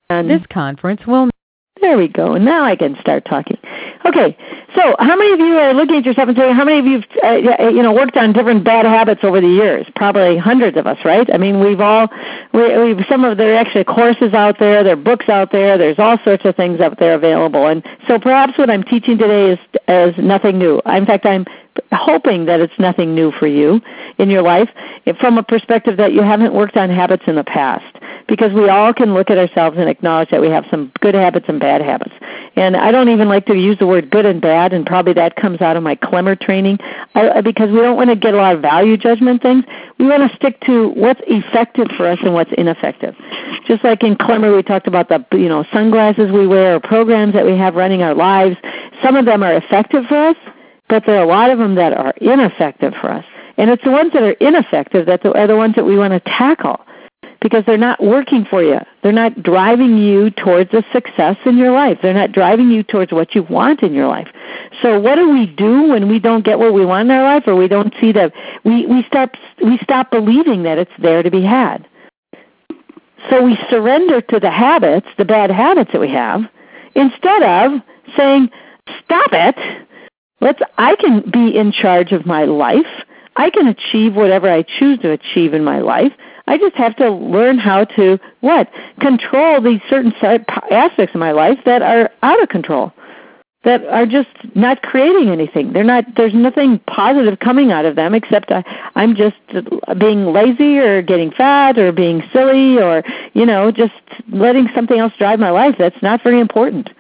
And this conference will... There we go. Now I can start talking. Okay. So how many of you are looking at yourself and saying, how many of you have worked on different bad habits over the years? Probably hundreds of us, right? I mean, there are actually courses out there, there are books out there, there's all sorts of things out there available. And so perhaps what I'm teaching today is nothing new. In fact, I'm hoping that it's nothing new for you in your life from a perspective that you haven't worked on habits in the past. Because we all can look at ourselves and acknowledge that we have some good habits and bad habits. And I don't even like to use the word good and bad, and probably that comes out of my Klemmer training, because we don't want to get a lot of value judgment things. We want to stick to what's effective for us and what's ineffective. Just like in Klemmer we talked about the sunglasses we wear or programs that we have running our lives. Some of them are effective for us, but there are a lot of them that are ineffective for us. And it's the ones that are ineffective that are the ones that we want to tackle, because they're not working for you. They're not driving you towards a success in your life. They're not driving you towards what you want in your life. So what do we do when we don't get what we want in our life, or we don't see that? We stop believing that it's there to be had. So we surrender to the habits, the bad habits that we have, instead of saying, stop it. I can be in charge of my life. I can achieve whatever I choose to achieve in my life. I just have to learn how to, control these certain aspects of my life that are out of control, that are just not creating anything. There's nothing positive coming out of them except I'm just being lazy or getting fat or being silly or, just letting something else drive my life. That's not very important.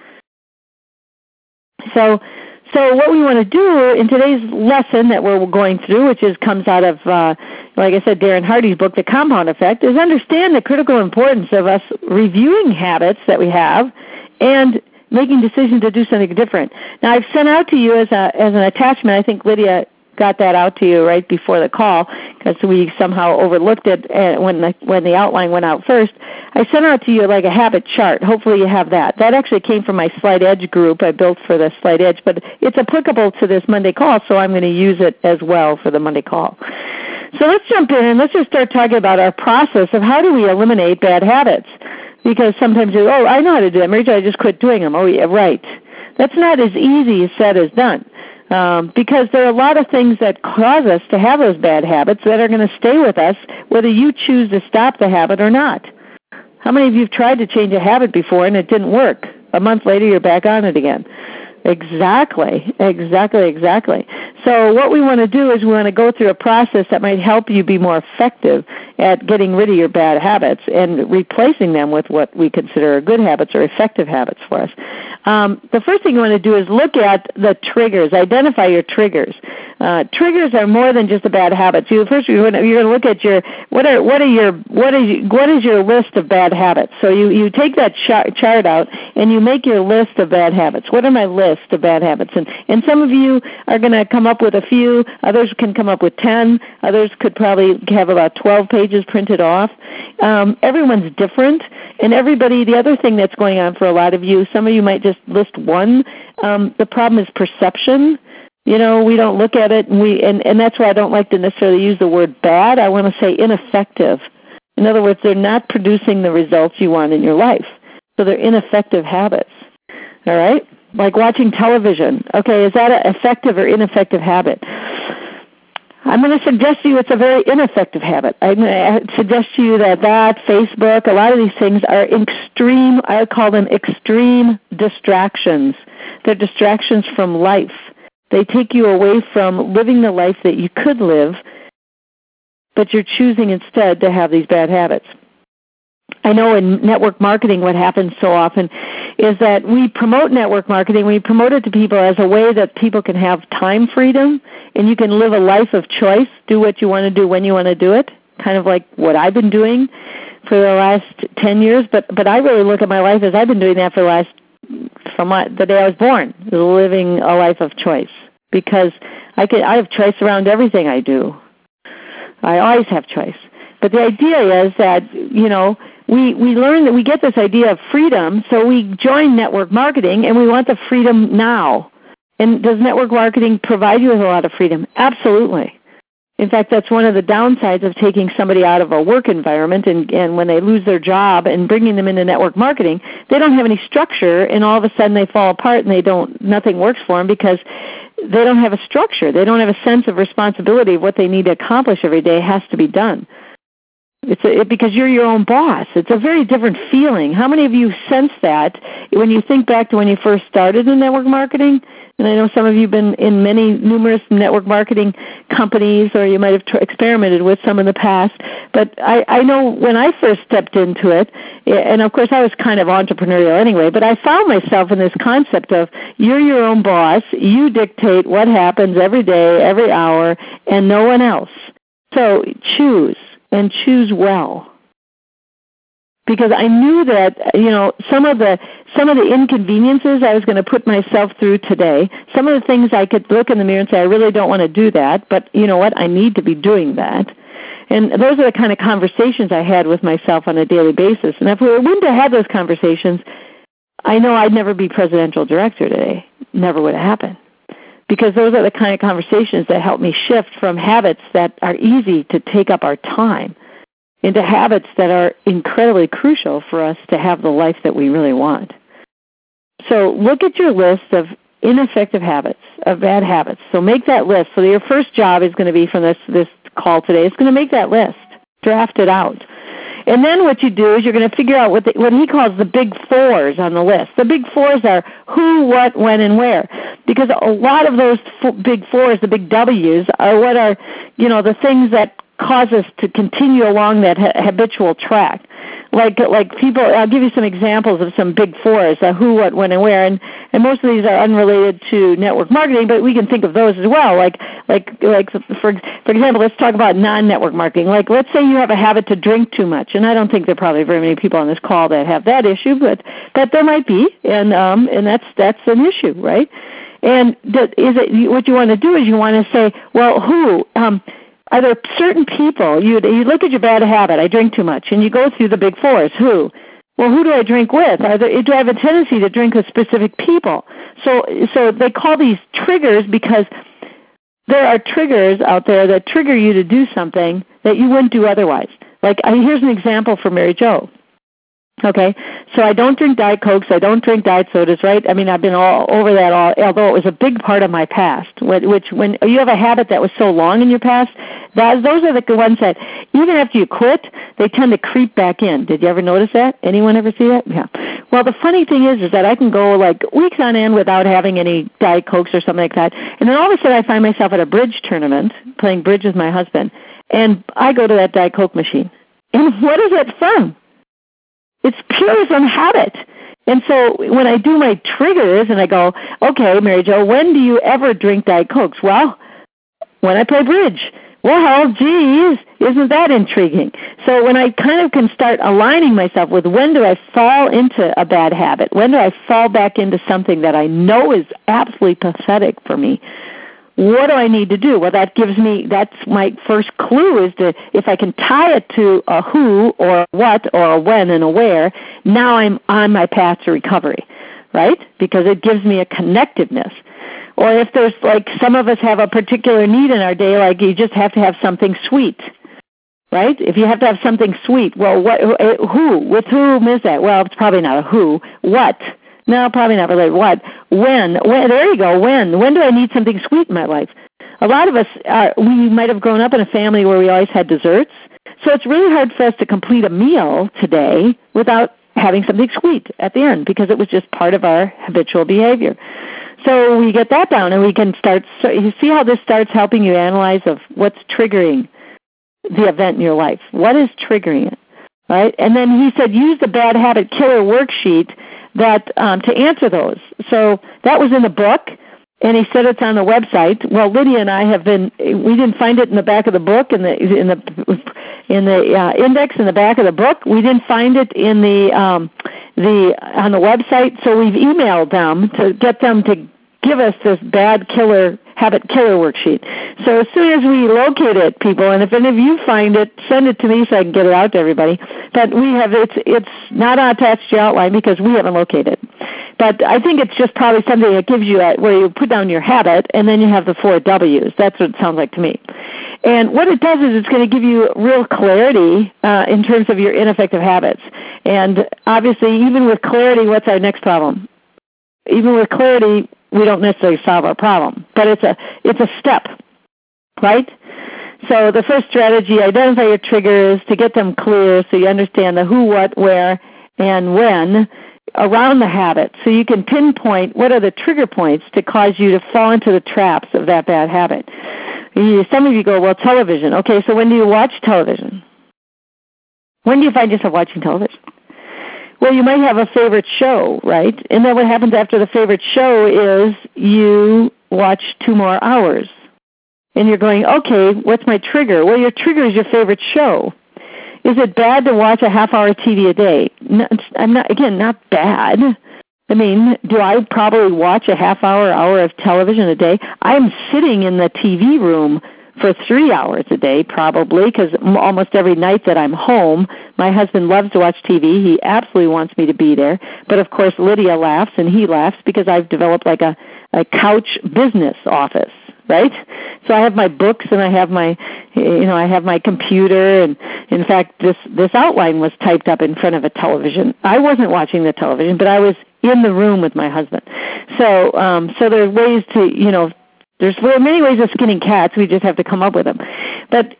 So what we want to do in today's lesson that we're going through, which comes out of, like I said, Darren Hardy's book, The Compound Effect, is understand the critical importance of us reviewing habits that we have and making decisions to do something different. Now, I've sent out to you as an attachment, I think Lydia got that out to you right before the call because we somehow overlooked it when the outline went out first. I sent out to you like a habit chart. Hopefully you have that. That actually came from my Slight Edge group I built for the Slight Edge, but it's applicable to this Monday call, so I'm going to use it as well for the Monday call. So let's jump in and let's just start talking about our process of how do we eliminate bad habits. Because sometimes you go, I know how to do that, Mary Jo, I just quit doing them. Oh, yeah, right. That's not as easy as said as done. Because there are a lot of things that cause us to have those bad habits that are going to stay with us whether you choose to stop the habit or not. How many of you have tried to change a habit before and it didn't work? A month later you're back on it again. Exactly. So what we want to do is we want to go through a process that might help you be more effective at getting rid of your bad habits and replacing them with what we consider good habits or effective habits for us. The first thing you want to do is look at the triggers. Identify your triggers. Triggers are more than just a bad habit. First, you're going to look at what is your list of bad habits. So you take that chart out and you make your list of bad habits. What are my list of bad habits? And some of you are going to come up with a few. Others can come up with 10. Others could probably have about 12 pages printed off. Everyone's different. And the other thing that's going on for a lot of you, some of you might just list one. The problem is perception. We don't look at it, and that's why I don't like to necessarily use the word bad. I want to say ineffective. In other words, they're not producing the results you want in your life. So they're ineffective habits. All right? Like watching television. Okay, is that an effective or ineffective habit? I'm going to suggest to you it's a very ineffective habit. I'm going to suggest to you that Facebook, a lot of these things are extreme, I call them extreme distractions. They're distractions from life. They take you away from living the life that you could live, but you're choosing instead to have these bad habits. I know in network marketing what happens so often is that we promote network marketing. We promote it to people as a way that people can have time freedom and you can live a life of choice, do what you want to do when you want to do it, kind of like what I've been doing for the last 10 years. But I really look at my life as I've been doing that for from the day I was born, living a life of choice. Because I have choice around everything I do. I always have choice. But the idea is that, we learn that we get this idea of freedom, so we join network marketing, and we want the freedom now. And does network marketing provide you with a lot of freedom? Absolutely. In fact, that's one of the downsides of taking somebody out of a work environment and when they lose their job and bringing them into network marketing, they don't have any structure, and all of a sudden they fall apart and nothing works for them because they don't have a structure. They don't have a sense of responsibility of what they need to accomplish every day has to be done. Because you're your own boss. It's a very different feeling. How many of you sense that when you think back to when you first started in network marketing? And I know some of you have been in numerous network marketing companies, or you might have experimented with some in the past. But I know when I first stepped into it, and of course I was kind of entrepreneurial anyway, but I found myself in this concept of you're your own boss, you dictate what happens every day, every hour, and no one else. So choose, and choose well. Because I knew that, some of the inconveniences I was going to put myself through today, some of the things I could look in the mirror and say, I really don't want to do that, but you know what, I need to be doing that. And those are the kind of conversations I had with myself on a daily basis. And if we wouldn't have had those conversations, I know I'd never be presidential director today. Never would have happened. Because those are the kind of conversations that help me shift from habits that are easy to take up our time into habits that are incredibly crucial for us to have the life that we really want. So look at your list of ineffective habits, of bad habits. So make that list. So your first job is going to be from this call today, it's going to make that list, draft it out. And then what you do is you're going to figure out what he calls the big fours on the list. The big fours are who, what, when, and where. Because a lot of those big fours, the big W's, are what are, the things that cause us to continue along that habitual track. Like people, I'll give you some examples of some big fours, who, what, when, and where, and most of these are unrelated to network marketing, but we can think of those as well. Like for example, let's talk about non-network marketing. Like let's say you have a habit to drink too much, and I don't think there are probably very many people on this call that have that issue, but there might be, and that's an issue, right? And what you want to do is you want to say, well, who? Are there certain people, you look at your bad habit, I drink too much, and you go through the big fours. Who? Well, who do I drink with? Do I have a tendency to drink with specific people? So they call these triggers because there are triggers out there that trigger you to do something that you wouldn't do otherwise. Like here's an example for Mary Jo. Okay, so I don't drink Diet Cokes, I don't drink Diet Sodas, right? I mean, I've been all over that, although it was a big part of my past, which when you have a habit that was so long in your past, those are the ones that, even after you quit, they tend to creep back in. Did you ever notice that? Anyone ever see that? Yeah. Well, the funny thing is that I can go like weeks on end without having any Diet Cokes or something like that, and then all of a sudden I find myself at a bridge tournament, playing bridge with my husband, and I go to that Diet Coke machine. And what is it from? It's pure from habit. And so when I do my triggers and I go, okay, Mary Jo, when do you ever drink Diet Cokes? Well, when I play bridge. Well, geez, isn't that intriguing? So when I kind of can start aligning myself with when do I fall into a bad habit, when do I fall back into something that I know is absolutely pathetic for me, what do I need to do? Well, that's my first clue is to, if I can tie it to a who or a what or a when and a where, now I'm on my path to recovery, right? Because it gives me a connectiveness. Or if there's like some of us have a particular need in our day, like you just have to have something sweet, right? If you have to have something sweet, well, who? With whom is that? Well, it's probably not a who. What? No, probably not related. What? When? There you go. When do I need something sweet in my life? A lot of us, we might have grown up in a family where we always had desserts, so it's really hard for us to complete a meal today without having something sweet at the end because it was just part of our habitual behavior. So we get that down and we can start, so you see how this starts helping you analyze of what's triggering the event in your life. What is triggering it, right? And then he said use the bad habit killer worksheet that to answer those. So that was in the book, and he said it's on the website. Well, Lydia and I we didn't find it in the back of the book, in the index in the back of the book. We didn't find it in on the website, so we've emailed them to get them to give us this bad habit killer worksheet. So as soon as we locate it, people, and if any of you find it, send it to me so I can get it out to everybody. But it's not attached to your outline because we haven't located it. But I think it's just probably something that gives you where you put down your habit and then you have the 4 W's. That's what it sounds like to me. And what it does is it's going to give you real clarity in terms of your ineffective habits. And obviously, even with clarity, what's our next problem? Even with clarity, we don't necessarily solve our problem, but it's a step, right? So the first strategy, identify your triggers to get them clear so you understand the who, what, where, and when around the habit, so you can pinpoint what are the trigger points to cause you to fall into the traps of that bad habit. Some of you go, well, television. Okay, so when do you watch television? When do you find yourself watching television? Well, you might have a favorite show, right? And then what happens after the favorite show is you watch 2 more hours. And you're going, okay, what's my trigger? Well, your trigger is your favorite show. Is it bad to watch a half-hour TV a day? No, not bad. I mean, do I probably watch a hour of television a day? I'm sitting in the TV room for 3 hours a day probably, because almost every night that I'm home, my husband loves to watch TV. He absolutely wants me to be there. But, of course, Lydia laughs and he laughs because I've developed like a couch business office, right? So I have my books and I have my computer, and in fact, this outline was typed up in front of a television. I wasn't watching the television, but I was in the room with my husband. So there are ways to, there are many ways of skinning cats. We just have to come up with them. But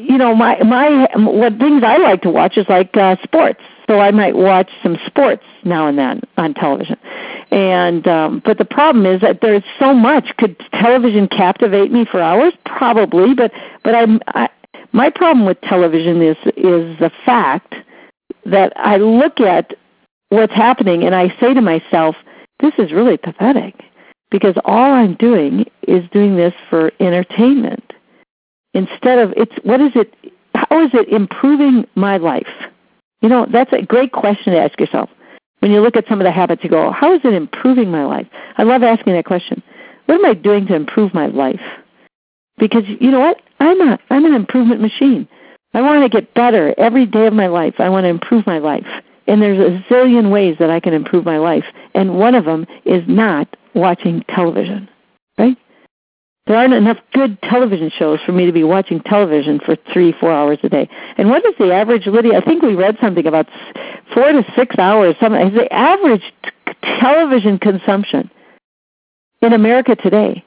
what things I like to watch is like sports. So I might watch some sports now and then on television. And but the problem is that there's so much. Could television captivate me for hours? Probably. But my problem with television is the fact that I look at what's happening and I say to myself, this is really pathetic, because all I'm doing is doing this for entertainment. Instead of how is it improving my life? That's a great question to ask yourself. When you look at some of the habits, you go, how is it improving my life? I love asking that question. What am I doing to improve my life? Because you know what? I'm an improvement machine. I want to get better every day of my life. I want to improve my life. And there's a zillion ways that I can improve my life. And one of them is not watching television, right? There aren't enough good television shows for me to be watching television for 3-4 hours a day. And what is the average, Lydia? I think we read something about 4 to 6 hours. Is the average television consumption in America today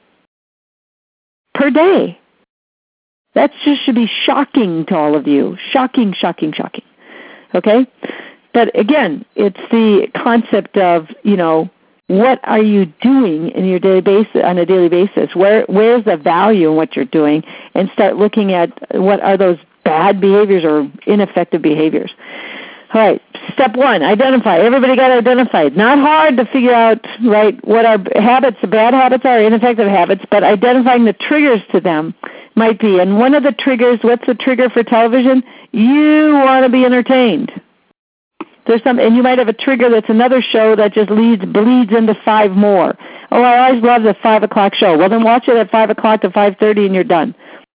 per day? That just should be shocking to all of you. Shocking, shocking, shocking. Okay? But again, it's the concept of, what are you doing in your daily basis, on a daily basis? Where's the value in what you're doing? And start looking at what are those bad behaviors or ineffective behaviors. All right, step 1, identify. Everybody got identified. Not hard to figure out, right, what our habits, the bad habits are, ineffective habits, but identifying the triggers to them might be. And one of the triggers, what's the trigger for television? You want to be entertained. And you might have a trigger that's another show that just bleeds into 5 more. Oh, I always love the 5 o'clock show. Well, then watch it at 5 o'clock to 5:30 and you're done.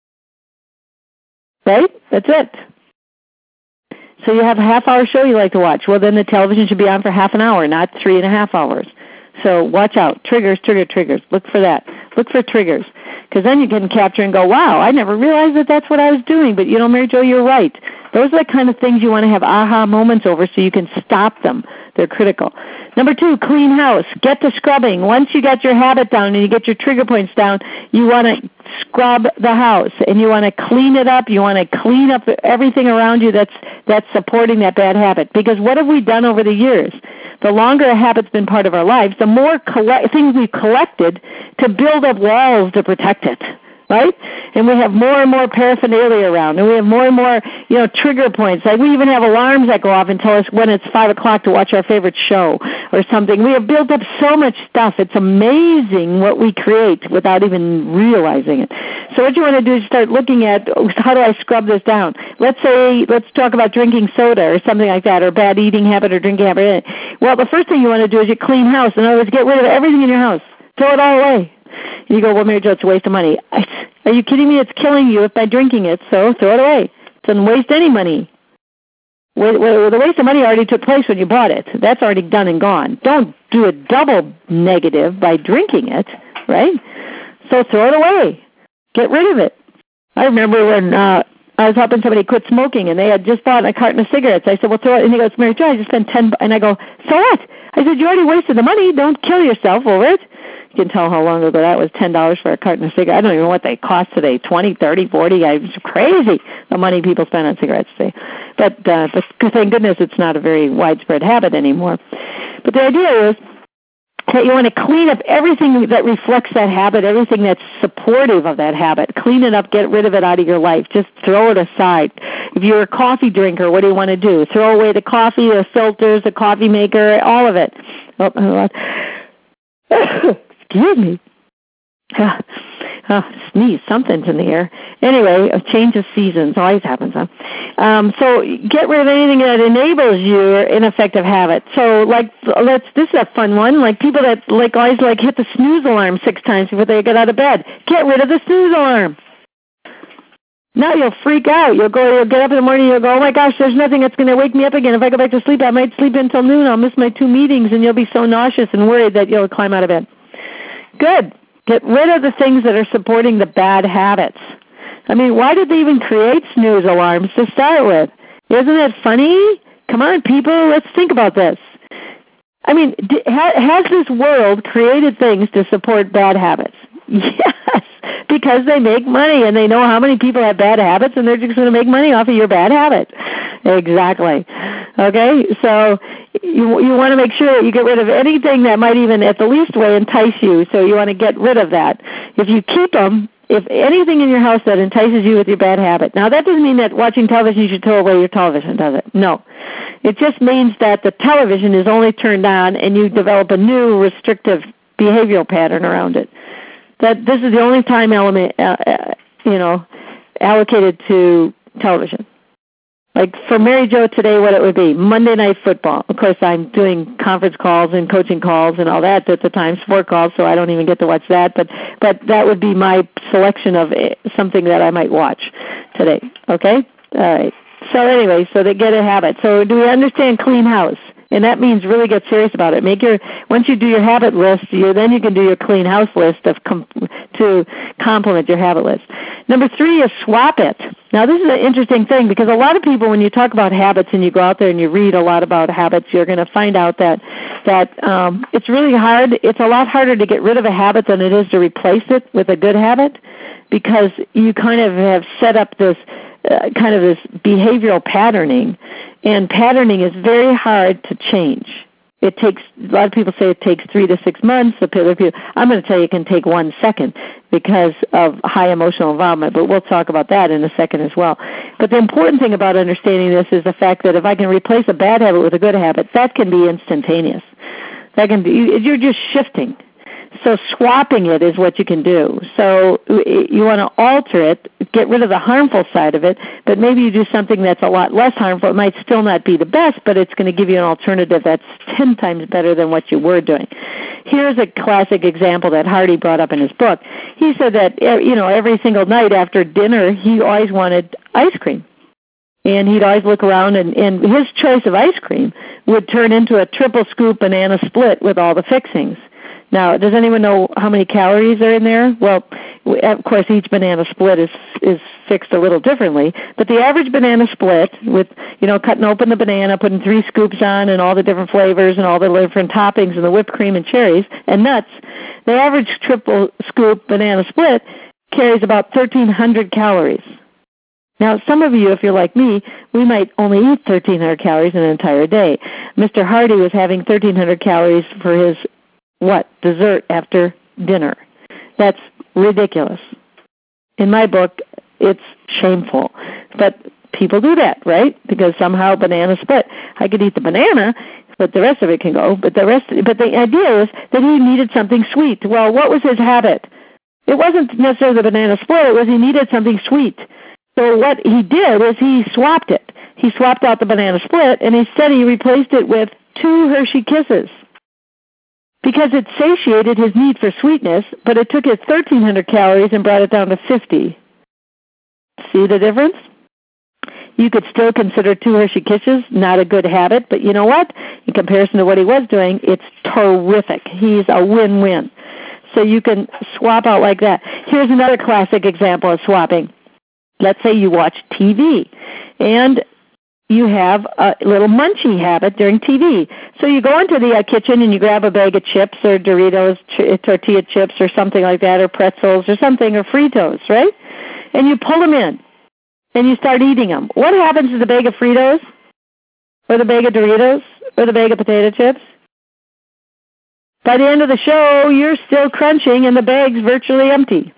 Right? That's it. So you have a half-hour show you like to watch. Well, then the television should be on for half an hour, not 3.5 hours. So watch out. Triggers. Look for that. Look for triggers. Because then you can capture and go, wow, I never realized that that's what I was doing. But, Mary Jo, you're right. Those are the kind of things you want to have aha moments over so you can stop them. They're critical. Number 2, clean house. Get to scrubbing. Once you get your habit down and you get your trigger points down, you want to scrub the house and you want to clean it up. You want to clean up everything around you that's supporting that bad habit. Because what have we done over the years? The longer a habit's been part of our lives, the more things we've collected to build up walls to protect it, right? And we have more and more paraphernalia around, and we have more and more, trigger points. Like we even have alarms that go off and tell us when it's 5 o'clock to watch our favorite show or something. We have built up so much stuff. It's amazing what we create without even realizing it. So what you want to do is start looking at, how do I scrub this down? Let's talk about drinking soda or something like that, or bad eating habit or drinking habit. Well, the first thing you want to do is you clean house. In other words, get rid of everything in your house. Throw it all away. And you go, well, Mary Jo, it's a waste of money. Are you kidding me? It's killing you by drinking it, so throw it away. It doesn't waste any money. The waste of money already took place when you bought it. That's already done and gone. Don't do a double negative by drinking it, right? So throw it away. Get rid of it. I remember when I was helping somebody quit smoking, and they had just bought a carton of cigarettes. I said, well, throw it. And he goes, Mary Jo, I just spent $10. And I go, so what? I said, you already wasted the money. Don't kill yourself over it. You can tell how long ago that was, $10 for a carton of cigarettes. I don't even know what they cost today, 20, 30, 40. It's crazy, the money people spend on cigarettes today. But thank goodness it's not a very widespread habit anymore. But the idea is that you want to clean up everything that reflects that habit, everything that's supportive of that habit. Clean it up, get rid of it out of your life. Just throw it aside. If you're a coffee drinker, what do you want to do? Throw away the coffee, the filters, the coffee maker, all of it. Excuse me. Sneeze, something's in the air. Anyway, a change of seasons always happens, huh? So get rid of anything that enables your ineffective habit. So this is a fun one. Like people that always hit the snooze alarm 6 times before they get out of bed. Get rid of the snooze alarm. Now you'll freak out. You'll get up in the morning, you'll go, oh my gosh, there's nothing that's going to wake me up again. If I go back to sleep, I might sleep until noon. I'll miss my 2 meetings, and you'll be so nauseous and worried that you'll climb out of bed. Good. Get rid of the things that are supporting the bad habits. I mean, why did they even create snooze alarms to start with? Isn't it funny? Come on, people, let's think about this. I mean, has this world created things to support bad habits? Yes, because they make money and they know how many people have bad habits, and they're just going to make money off of your bad habit. Exactly. Okay, so you want to make sure that you get rid of anything that might even at the least way entice you, so you want to get rid of that. If you keep them, if anything in your house that entices you with your bad habit. Now, that doesn't mean that watching television you should throw away your television, does it? No. It just means that the television is only turned on and you develop a new restrictive behavioral pattern around it. That this is the only time element, allocated to television. Like for Mary Jo today, what it would be, Monday Night Football. Of course, I'm doing conference calls and coaching calls and all that at the time, sport calls, so I don't even get to watch that. But that would be my selection of something that I might watch today. Okay? All right. So anyway, so they get a habit. So do we understand clean house? And that means really get serious about it. Once you do your habit list, then you can do your clean house list to complement your habit list. Number 3 is swap it. Now, this is an interesting thing because a lot of people, when you talk about habits and you go out there and you read a lot about habits, you're going to find out that it's really hard. It's a lot harder to get rid of a habit than it is to replace it with a good habit, because you kind of have set up this this behavioral patterning, and patterning is very hard to change. It takes, a lot of people say it takes 3 to 6 months. I'm going to tell you it can take 1 second because of high emotional involvement, but we'll talk about that in a second as well. But the important thing about understanding this is the fact that if I can replace a bad habit with a good habit, that can be instantaneous. That can be, you're just shifting. So swapping it is what you can do. So you want to alter it, get rid of the harmful side of it, but maybe you do something that's a lot less harmful. It might still not be the best, but it's going to give you an alternative that's 10 times better than what you were doing. Here's a classic example that Hardy brought up in his book. He said that, every single night after dinner, he always wanted ice cream. And he'd always look around, and his choice of ice cream would turn into a triple scoop banana split with all the fixings. Now, does anyone know how many calories are in there? Well, of course, each banana split is fixed a little differently, but the average banana split with, cutting open the banana, putting 3 scoops on and all the different flavors and all the different toppings and the whipped cream and cherries and nuts, the average triple scoop banana split carries about 1,300 calories. Now, some of you, if you're like me, we might only eat 1,300 calories in an entire day. Mr. Hardy was having 1,300 calories for his dessert after dinner. That's ridiculous. In my book, it's shameful. But people do that, right? Because somehow banana split. I could eat the banana, but the rest of it can go. But the idea is that he needed something sweet. Well, what was his habit? It wasn't necessarily the banana split. It was he needed something sweet. So what he did is he swapped it. He swapped out the banana split, and instead he replaced it with 2 Hershey Kisses. Because it satiated his need for sweetness, but it took his 1,300 calories and brought it down to 50. See the difference? You could still consider 2 Hershey Kisses not a good habit, but you know what? In comparison to what he was doing, it's terrific. He's a win-win. So you can swap out like that. Here's another classic example of swapping. let's say you watch TV, and you have a little munchy habit during TV. So you go into the kitchen and you grab a bag of chips or Doritos, tortilla chips or something like that, or pretzels or something, or Fritos, right? And you pull them in and you start eating them. What happens to the bag of Fritos or the bag of Doritos or the bag of potato chips? By the end of the show, you're still crunching and the bag's virtually empty.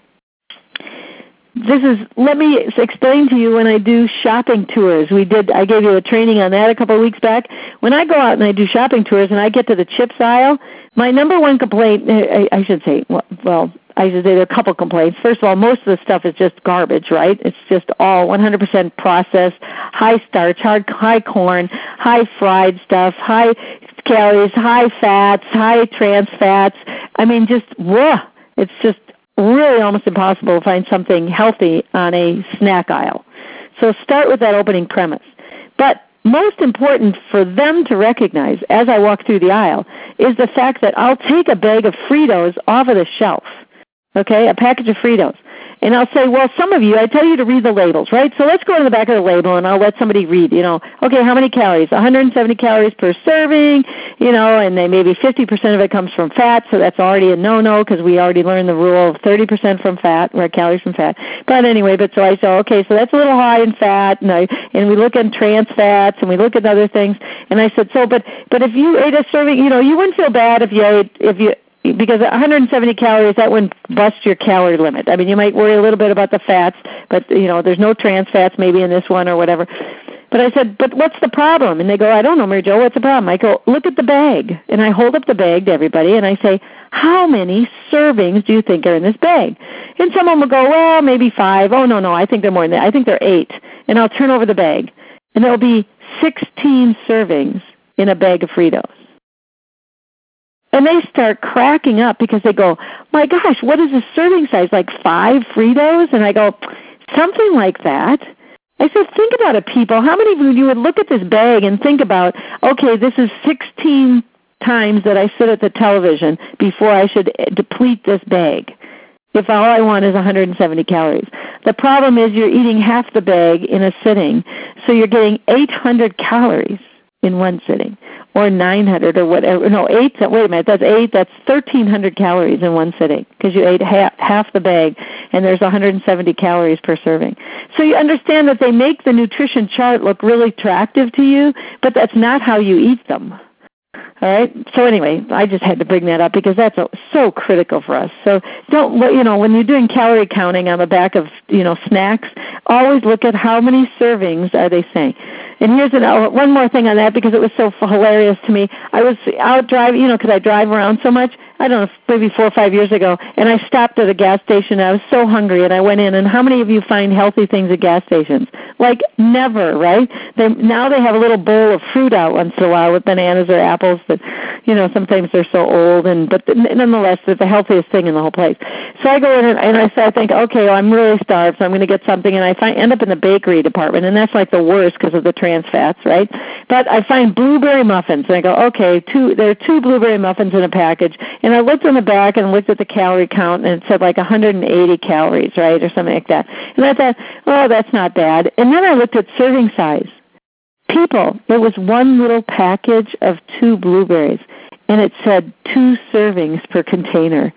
Let me explain to you when I do shopping tours. I gave you a training on that a couple of weeks back. When I go out and I do shopping tours and I get to the chips aisle, my number one complaint, I should say there are a couple complaints. First of all, most of the stuff is just garbage, right? It's just all 100% processed, high starch, high corn, high fried stuff, high calories, high fats, high trans fats. I mean, it's just really almost impossible to find something healthy on a snack aisle. So start with that opening premise. But most important for them to recognize as I walk through the aisle is the fact that I'll take a bag of Fritos off of the shelf, okay, a package of Fritos. And I'll say, well, some of you, I tell you to read the labels, right? So let's go to the back of the label and I'll let somebody read, okay, how many calories? 170 calories per serving, and then maybe 50% of it comes from fat, so that's already a no-no because we already learned the rule of 30% from fat, right, calories from fat. But anyway, so I say, okay, so that's a little high in fat, and we look at trans fats and we look at other things. And I said, but if you ate a serving, you wouldn't feel bad because 170 calories, that wouldn't bust your calorie limit. I mean, you might worry a little bit about the fats, but, there's no trans fats maybe in this one or whatever. But I said, but what's the problem? And they go, I don't know, Mary Jo, what's the problem? I go, look at the bag. And I hold up the bag to everybody, and I say, how many servings do you think are in this bag? And someone will go, well, maybe 5. Oh, no, I think they're more than that. I think they're 8. And I'll turn over the bag, and there'll be 16 servings in a bag of Fritos. And they start cracking up because they go, my gosh, what is the serving size, like 5 Fritos? And I go, something like that. I said, think about it, people. How many of you would look at this bag and think about, okay, this is 16 times that I sit at the television before I should deplete this bag if all I want is 170 calories. The problem is you're eating half the bag in a sitting, so you're getting 800 calories in one sitting, or 900 or whatever. No, 8, wait a minute, that's 8, that's 1,300 calories in one sitting because you ate half the bag and there's 170 calories per serving. So you understand that they make the nutrition chart look really attractive to you, but that's not how you eat them. All right. So anyway, I just had to bring that up because that's so critical for us. So don't, when you're doing calorie counting on the back of, snacks, always look at how many servings are they saying. And here's one more thing on that because it was so hilarious to me. I was out driving, because I drive around so much. I don't know, maybe 4 or 5 years ago, and I stopped at a gas station. I was so hungry, and I went in. And how many of you find healthy things at gas stations? Like never, right? Now they have a little bowl of fruit out once in a while with bananas or apples, but sometimes they're so old. But nonetheless, they're the healthiest thing in the whole place. So I go in and I think, okay, well, I'm really starved, so I'm going to get something, and I end up in the bakery department, and that's like the worst because of the trans fats, right? But I find blueberry muffins, and I go, okay, there are 2 blueberry muffins in a package. And I looked on the back and looked at the calorie count, and it said like 180 calories, right, or something like that. And I thought, oh, that's not bad. And then I looked at serving size. People, it was one little package of 2 blueberries, and it said 2 servings per container.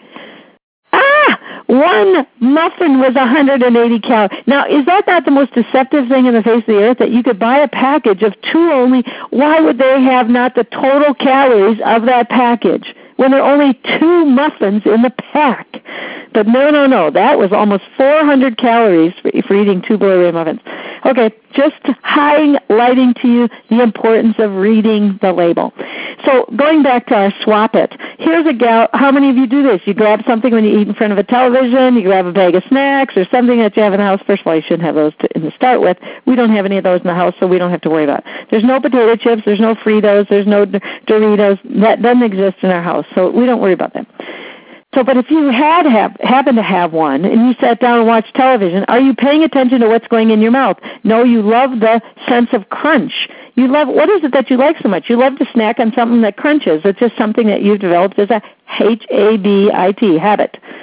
One muffin was 180 calories. Now, is that not the most deceptive thing in the face of the earth, that you could buy a package of 2 only? Why would they have not the total calories of that package when there are only 2 muffins in the pack? But no, that was almost 400 calories for eating 2 blueberry muffins. Okay, just highlighting to you the importance of reading the label. So going back to our Swap It, here's a gal. How many of you do this? You grab something when you eat in front of a television, you grab a bag of snacks or something that you have in the house. First of all, you shouldn't have those to start with. We don't have any of those in the house, so we don't have to worry about it. There's no potato chips, there's no Fritos, there's no Doritos. That doesn't exist in our house, so we don't worry about that. So, but if you happen to have one and you sat down and watched television, are you paying attention to what's going in your mouth? No, you love the sense of crunch. What is it that you like so much? You love to snack on something that crunches. It's just something that you've developed as a habit.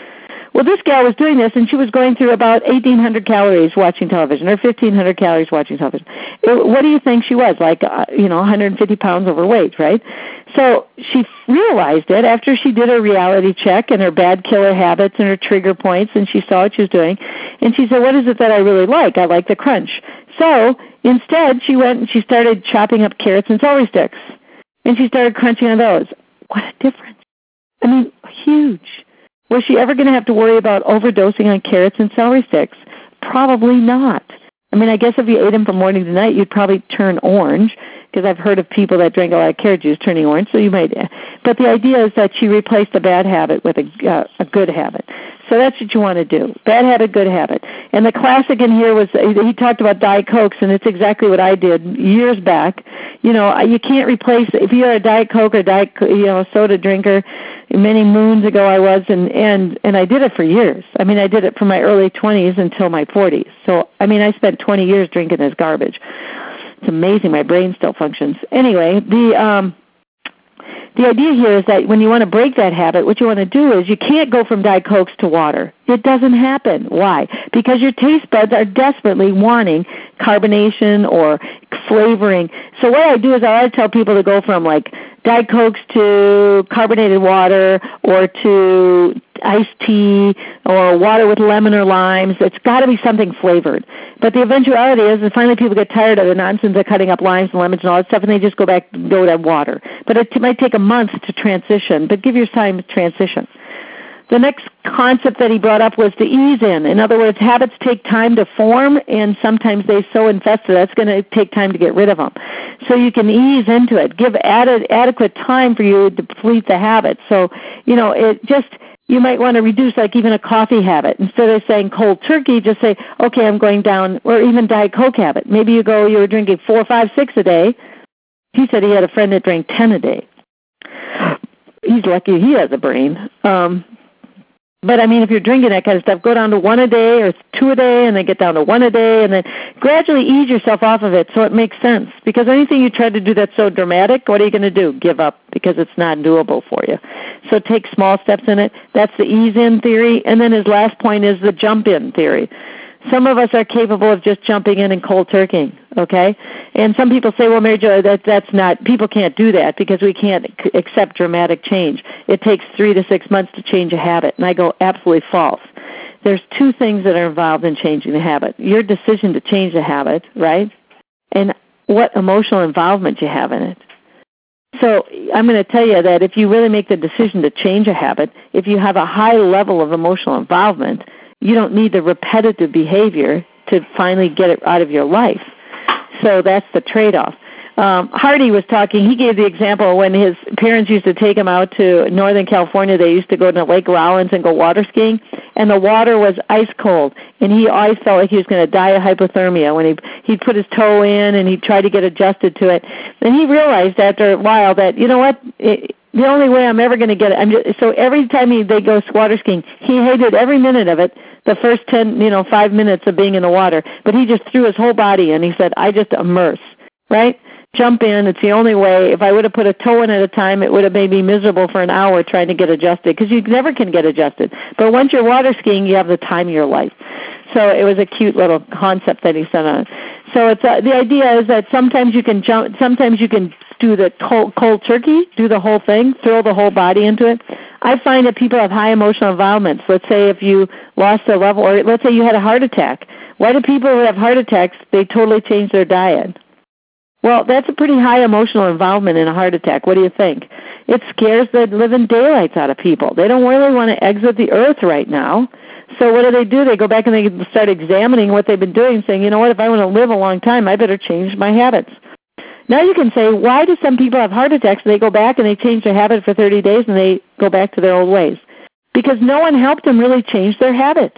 Well, this gal was doing this, and she was going through about 1,800 calories watching television, or 1,500 calories watching television. What do you think she was? Like, 150 pounds overweight, right? So she realized it after she did her reality check and her bad killer habits and her trigger points, and she saw what she was doing. And she said, what is it that I really like? I like the crunch. So instead, she went and she started chopping up carrots and celery sticks. And she started crunching on those. What a difference. I mean, huge. Was she ever going to have to worry about overdosing on carrots and celery sticks? Probably not. I mean, I guess if you ate them from morning to night, you'd probably turn orange, because I've heard of people that drank a lot of carrot juice turning orange, so you might. But the idea is that she replaced a bad habit with a good habit. So that's what you want to do. Bad habit, good habit. And the classic in here was, he talked about Diet Cokes, and it's exactly what I did years back. You can't replace, if you're a Diet Coke or Diet, soda drinker, many moons ago I was, and I did it for years. I mean, I did it from my early 20s until my 40s. So, I mean, I spent 20 years drinking this garbage. It's amazing. My brain still functions. Anyway, the idea here is that when you want to break that habit, what you want to do is you can't go from Diet Cokes to water. It doesn't happen. Why? Because your taste buds are desperately wanting carbonation or flavoring. So what I do is I tell people to go from like Diet Cokes to carbonated water, or to iced tea, or water with lemon or limes. It's got to be something flavored. But the eventuality is that finally people get tired of the nonsense of cutting up limes and lemons and all that stuff, and they just go to water. But it might take a month to transition, but give your time to transition. The next concept that he brought up was to ease in. In other words, habits take time to form, and sometimes they're so infested that's going to take time to get rid of them. So you can ease into it. Give adequate time for you to deplete the habit. So, you might want to reduce, like even a coffee habit. Instead of saying cold turkey, just say, okay, I'm going down, or even Diet Coke habit. Maybe you were drinking 4, 5, 6 a day. He said he had a friend that drank 10 a day. He's lucky he has a brain. But, I mean, if you're drinking that kind of stuff, go down to 1 a day or 2 a day, and then get down to 1 a day, and then gradually ease yourself off of it so it makes sense. Because anything you try to do that's so dramatic, what are you going to do? Give up, because it's not doable for you. So take small steps in it. That's the ease-in theory. And then his last point is the jump-in theory. Some of us are capable of just jumping in cold turkey, okay? And some people say, well, Mary Jo, that's not, people can't do that because we can't accept dramatic change. It takes 3 to 6 months to change a habit. And I go, absolutely false. There's 2 things that are involved in changing the habit. Your decision to change the habit, right? And what emotional involvement you have in it. So I'm going to tell you that if you really make the decision to change a habit, if you have a high level of emotional involvement, you don't need the repetitive behavior to finally get it out of your life. So that's the trade-off. Hardy was talking, he gave the example when his parents used to take him out to Northern California. They used to go to Lake Rollins and go water skiing, and the water was ice cold, and he always felt like he was going to die of hypothermia when he'd put his toe in and he'd try to get adjusted to it. And he realized after a while that, you know what, the only way I'm ever going to get it, so every time they go water skiing, he hated every minute of it, the first 5 minutes of being in the water, but he just threw his whole body in. He said, I just immerse, right? Jump in. It's the only way. If I would have put a toe in at a time, it would have made me miserable for an hour trying to get adjusted, because you never can get adjusted. But once you're water skiing, you have the time of your life. So it was a cute little concept that he said on it. So it's the idea is that sometimes you can jump, sometimes you can do the cold turkey, do the whole thing, throw the whole body into it. I find that people have high emotional involvements. Let's say if you lost a level, or let's say you had a heart attack. Why do people who have heart attacks, they totally change their diet? Well, that's a pretty high emotional involvement in a heart attack. What do you think? It scares the living daylights out of people. They don't really want to exit the earth right now. So what do? They go back and they start examining what they've been doing, saying, you know what, if I want to live a long time, I better change my habits. Now you can say, why do some people have heart attacks and they go back and they change their habit for 30 days and they go back to their old ways? Because no one helped them really change their habit.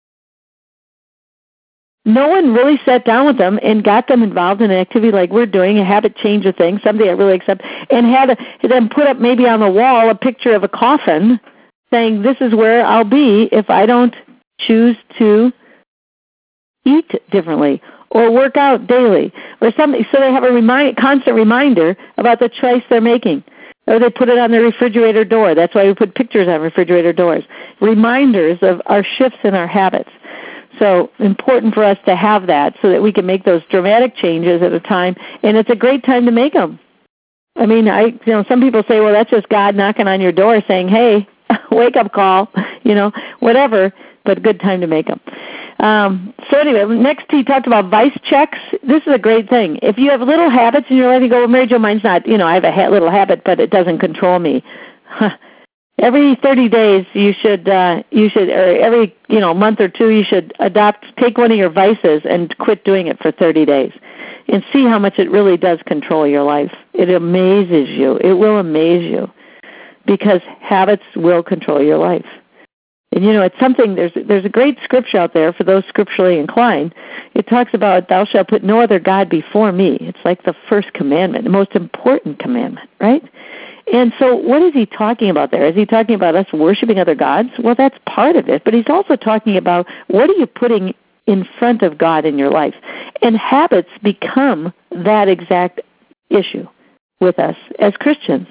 No one really sat down with them and got them involved in an activity like we're doing, a habit changer thing, something I really accept, and had them put up maybe on the wall a picture of a coffin saying, this is where I'll be if I don't choose to eat differently or work out daily or something, so they have a constant reminder about the choice they're making. Or they put it on their refrigerator door. That's why we put pictures on refrigerator doors. Reminders of our shifts in our habits. So important for us to have that so that we can make those dramatic changes at a time. And it's a great time to make them. I mean, some people say, well, that's just God knocking on your door saying, hey, wake up call, whatever, but a good time to make them. So anyway, next he talked about vice checks. This is a great thing. If you have little habits in your life, you go, well, Mary Jo, mine's not, I have a little habit, but it doesn't control me. Every 30 days you should, or every, month or two, you should take one of your vices and quit doing it for 30 days and see how much it really does control your life. It amazes you. It will amaze you because habits will control your life. And, it's something, there's a great scripture out there for those scripturally inclined. It talks about, thou shalt put no other God before me. It's like the first commandment, the most important commandment, right? And so what is he talking about there? Is he talking about us worshiping other gods? Well, that's part of it. But he's also talking about what are you putting in front of God in your life? And habits become that exact issue with us as Christians.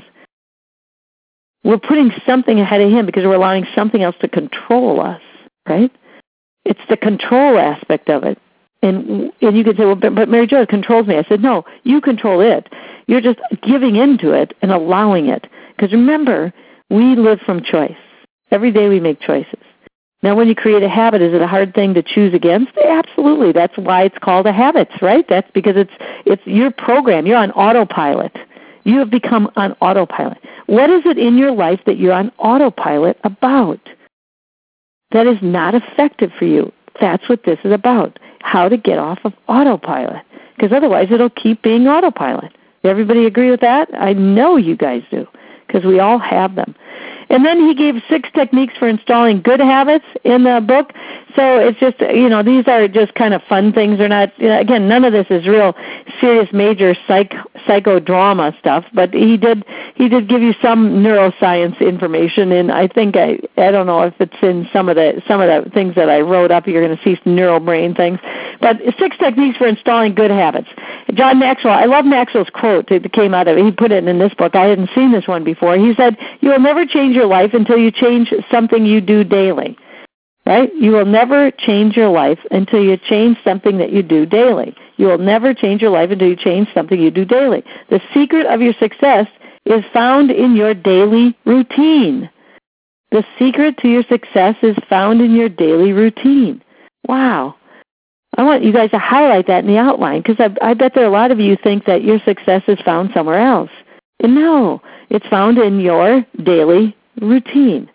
We're putting something ahead of him because we're allowing something else to control us, right? It's the control aspect of it. And you could say, well, but Mary Jo, it controls me. I said, no, you control it. You're just giving into it and allowing it. Because remember, we live from choice. Every day we make choices. Now, when you create a habit, is it a hard thing to choose against? Absolutely. That's why it's called a habit, right? That's because it's your program. You're on autopilot. You have become on autopilot. What is it in your life that you're on autopilot about that is not effective for you? That's what this is about, how to get off of autopilot, because otherwise it'll keep being autopilot. Everybody agree with that? I know you guys do, because we all have them. And then he gave 6 techniques for installing good habits in the book. So it's just, these are just kind of fun things. They're not, again, none of this is real serious major psychodrama stuff, but he did give you some neuroscience information, and I think I don't know if it's in some of the things that I wrote up. You're going to see some neural brain things. But 6 techniques for installing good habits. John Maxwell, I love Maxwell's quote that came out of it. He put it in this book. I hadn't seen this one before. He said, you will never change your life until you change something you do daily. Right? You will never change your life until you change something that you do daily. You will never change your life until you change something you do daily. The secret of your success is found in your daily routine. The secret to your success is found in your daily routine. Wow. I want you guys to highlight that in the outline, because I bet there are a lot of you think that your success is found somewhere else. And no, it's found in your daily routine.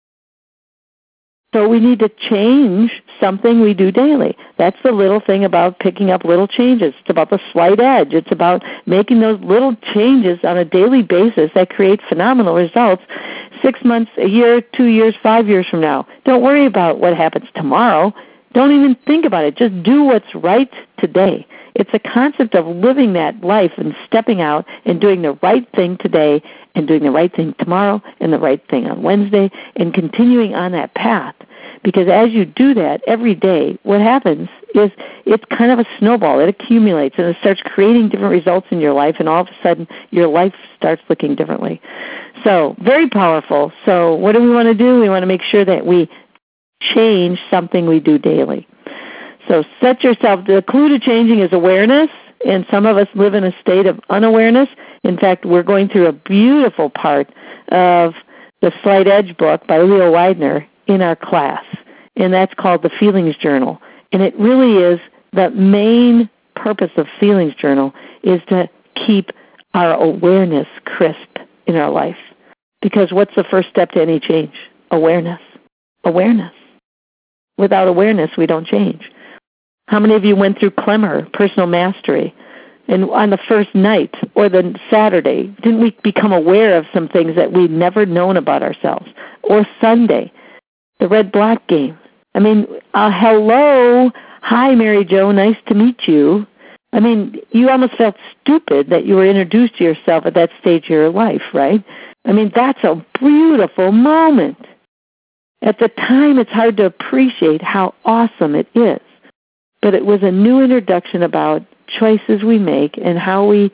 So we need to change something we do daily. That's the little thing about picking up little changes. It's about the slight edge. It's about making those little changes on a daily basis that create phenomenal results 6 months, a year, 2 years, 5 years from now. Don't worry about what happens tomorrow. Don't even think about it. Just do what's right today. It's a concept of living that life and stepping out and doing the right thing today and doing the right thing tomorrow and the right thing on Wednesday and continuing on that path. Because as you do that every day, what happens is it's kind of a snowball. It accumulates and it starts creating different results in your life, and all of a sudden your life starts looking differently. So very powerful. So what do we want to do? We want to make sure that we change something we do daily. So set yourself, the clue to changing is awareness, and some of us live in a state of unawareness. In fact, we're going through a beautiful part of the Slight Edge book by Leo Widener in our class, and that's called the Feelings Journal. And it really is the main purpose of Feelings Journal is to keep our awareness crisp in our life. Because what's the first step to any change? Awareness. Awareness. Without awareness, we don't change. How many of you went through Clemmer, Personal Mastery, and on the first night or the Saturday, didn't we become aware of some things that we'd never known about ourselves? Or Sunday, the red-black game. I mean, hello, hi, Mary Jo, nice to meet you. I mean, you almost felt stupid that you were introduced to yourself at that stage of your life, right? I mean, that's a beautiful moment. At the time, it's hard to appreciate how awesome it is. But it was a new introduction about choices we make and how we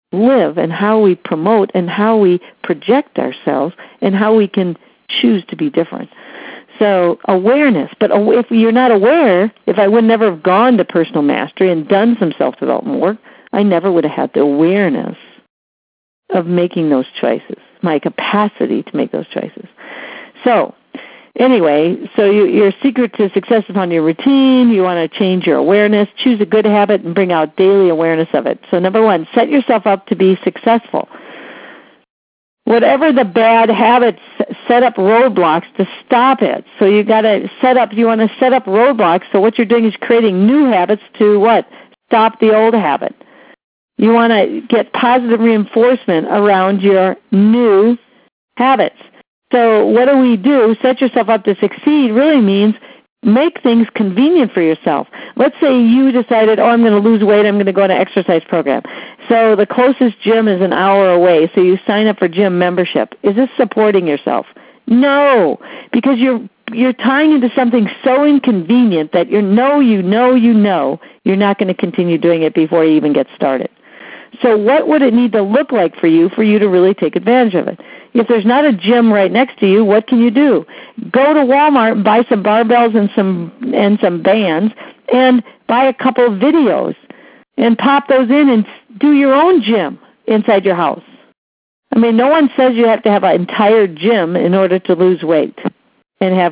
live and how we promote and how we project ourselves and how we can choose to be different. So awareness, but if you're not aware, if I would never have gone to personal mastery and done some self-development work, I never would have had the awareness of making those choices, my capacity to make those choices. So anyway, your secret to success is on your routine. You want to change your awareness, choose a good habit, and bring out daily awareness of it. So number one, set yourself up to be successful. Whatever the bad habits, set up roadblocks to stop it. So you want to set up roadblocks. So what you're doing is creating new habits to what? Stop the old habit. You want to get positive reinforcement around your new habits. So what do? Set yourself up to succeed really means make things convenient for yourself. Let's say you decided, I'm going to lose weight, I'm going to go on an exercise program. So the closest gym is an hour away, so you sign up for gym membership. Is this supporting yourself? No, because you're tying into something so inconvenient that you're not going to continue doing it before you even get started. So what would it need to look like for you to really take advantage of it? If there's not a gym right next to you, what can you do? Go to Walmart and buy some barbells and some bands and buy a couple of videos and pop those in and do your own gym inside your house. I mean, no one says you have to have an entire gym in order to lose weight and have,